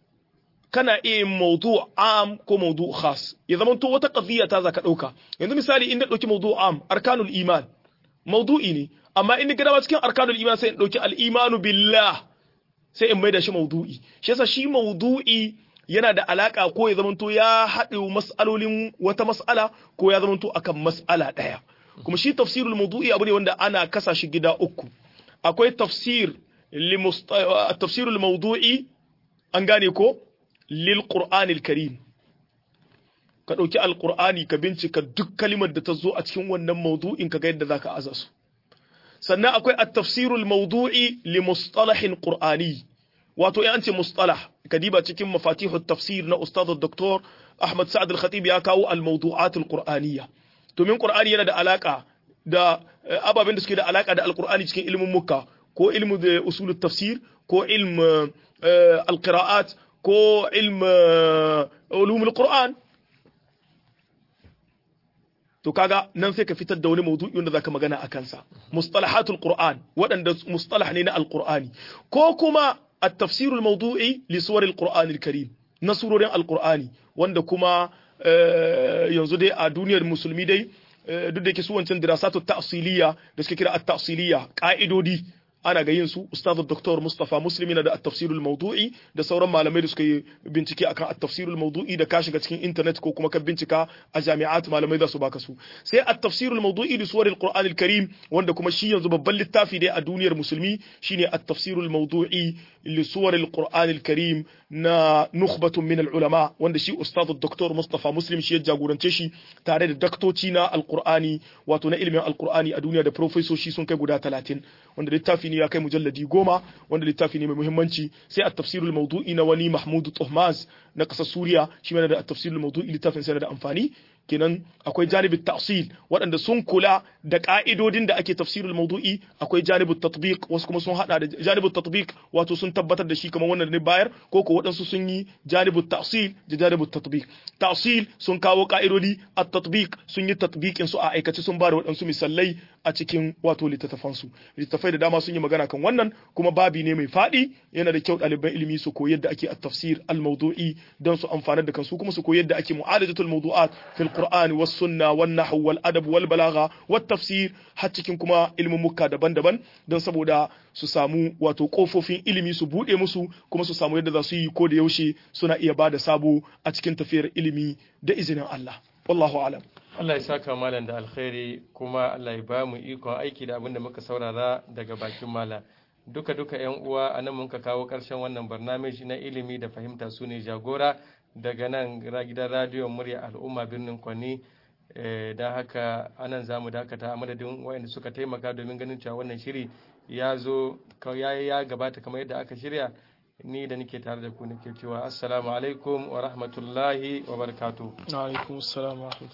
kana iya yin mawdu' am ko mawdu' khas ya zama to wata qadiyya ta zaka dauka yanzu misali in da dauki mawdu' am arkanul iman mawdu'i ne amma in ga cikin arkanul iman sai in dauki al-imanu billah sai in maida shi mawdu'i shi yasa shi mawdu'i yana da alaka ko ya zama to ya haɗe mas'alolin wata mas'ala ko ya zama to akan mas'ala daya kuma shi tafsirul mawdu'i abu ne wanda ana kasa shi gida uku akwai tafsirul mawdu'i an gane ko lil Qur'anil Karim ka dauki alqur'ani ka bincika duk kalimar da ta zo a cikin wannan mawdu'in ka ga yadda zaka aza su sannan akwai at-tafsirul mawdu'i li mustalahin qur'ani wato in an ce mustalah kadiba cikin mafatihut tafsir na ustad Dr. Ahmad Sa'ad al-Khatib ya kawo al-mawdu'at al-qur'aniyya to min qur'ani yana da alaka da ababen da suke da alaka da alqur'ani cikin ilmin mukka ko ilmu da usulut tafsir ko ilm al-qira'at ko ilm ulumul Qur'an to kaga nan sai ka fitar da wani mawdu'i wanda zaka magana akan sa mustalahatul Qur'an wadanda mustalah ne na al-Qur'ani ko kuma at-tafsirul mawdu'i li suwaril Qur'anil Karim na surorin al-Qur'ani wanda kuma yanzu dai a duniyar musulmi dai duk da yake su wancan dirasatut ta'siliya da suke kira at-ta'siliya ka'idodi ana ga yin su ustaz Dr. Mustafa Muslim yana da at-tafsirul mawdu'i da sauran malamai da suka yi bincike akan at-tafsirul mawdu'i da ka shiga cikin internet ko kuma ka bincika a jami'at malamai za su baka su sai at-tafsirul mawdu'i li suwaril Qur'anil Karim wanda kuma shi yanzu babban littafi dai a duniyar musulmi shine at-tafsirul mawdu'i li suwar al-Qur'an al-Karim na nukhbatun min al-ulama wanda shi ustad Dr. Mustafa Muslim shi ya jagorance shi tare da daktoci na al-Qur'ani wato na ilimin al-Qur'ani a duniya da profesoshi sun kai guda 30 wanda littafi ne ya kai mujalladi 10 wanda littafi ne mai muhimmanci sai at-tafsirul mawdu'i na wani Mahmud Tuhmaz na kasar Suriya shi ma da at-tafsirul mawdu'i littafin sai da amfani kenan akwai janibin ta'sil waɗanda sun kula da ka'idodin da ake tafsirul mawdu'i akwai janibin tatbiq wasu kuma sun hada da janibin tatbiq wato sun tabbatar da shi kamar wannan ne bayar ko ko waɗansu sun yi janibin ta'sil da janibin tatbiq ta'sil sun kawo ka'idodi at-tatbiq sun yi tatbiqin su a aikace sun ba da waɗansu misalai a cikin wato littattafan su littattafai da dama sun yi magana kan wannan kuma babi ne mai fadi yana da kyau ɗaliban ilimi su koyi yadda ake at-tafsir al-mawdu'i don su amfana da kansu kuma su koyi yadda ake mu'alajatul mawdu'at fil القرآن والسنة والنحو والأدب والبلاغة والتفسير حتى كما علم مكة دبن don saboda su samu wato kofofin ilimi su bude musu kuma su samu yadda za su yi ko da yaushe suna iya bada sabo a cikin tafiyar ilimi da izinin Allah wallahu alam Allah ya saka malam da alkhairi kuma Allah ya ba mu ikon aiki da abin da muka saurara daga bakin malam duka yan uwa anan mun ka kawo karshen wannan barnamiji na ilimi da fahimta su ne jagora daga nan gidan radiyon murya al'umma birnin Kwani don haka anan za mu dakata a madadin wayanda suka taimaka domin ganin cewa wannan shiri ya zo ya gabata kamar yadda aka shirya ni da nake tare da ku nake cewa assalamu alaikum wa rahmatullahi wa barakatuh. Wa alaikum assalam wa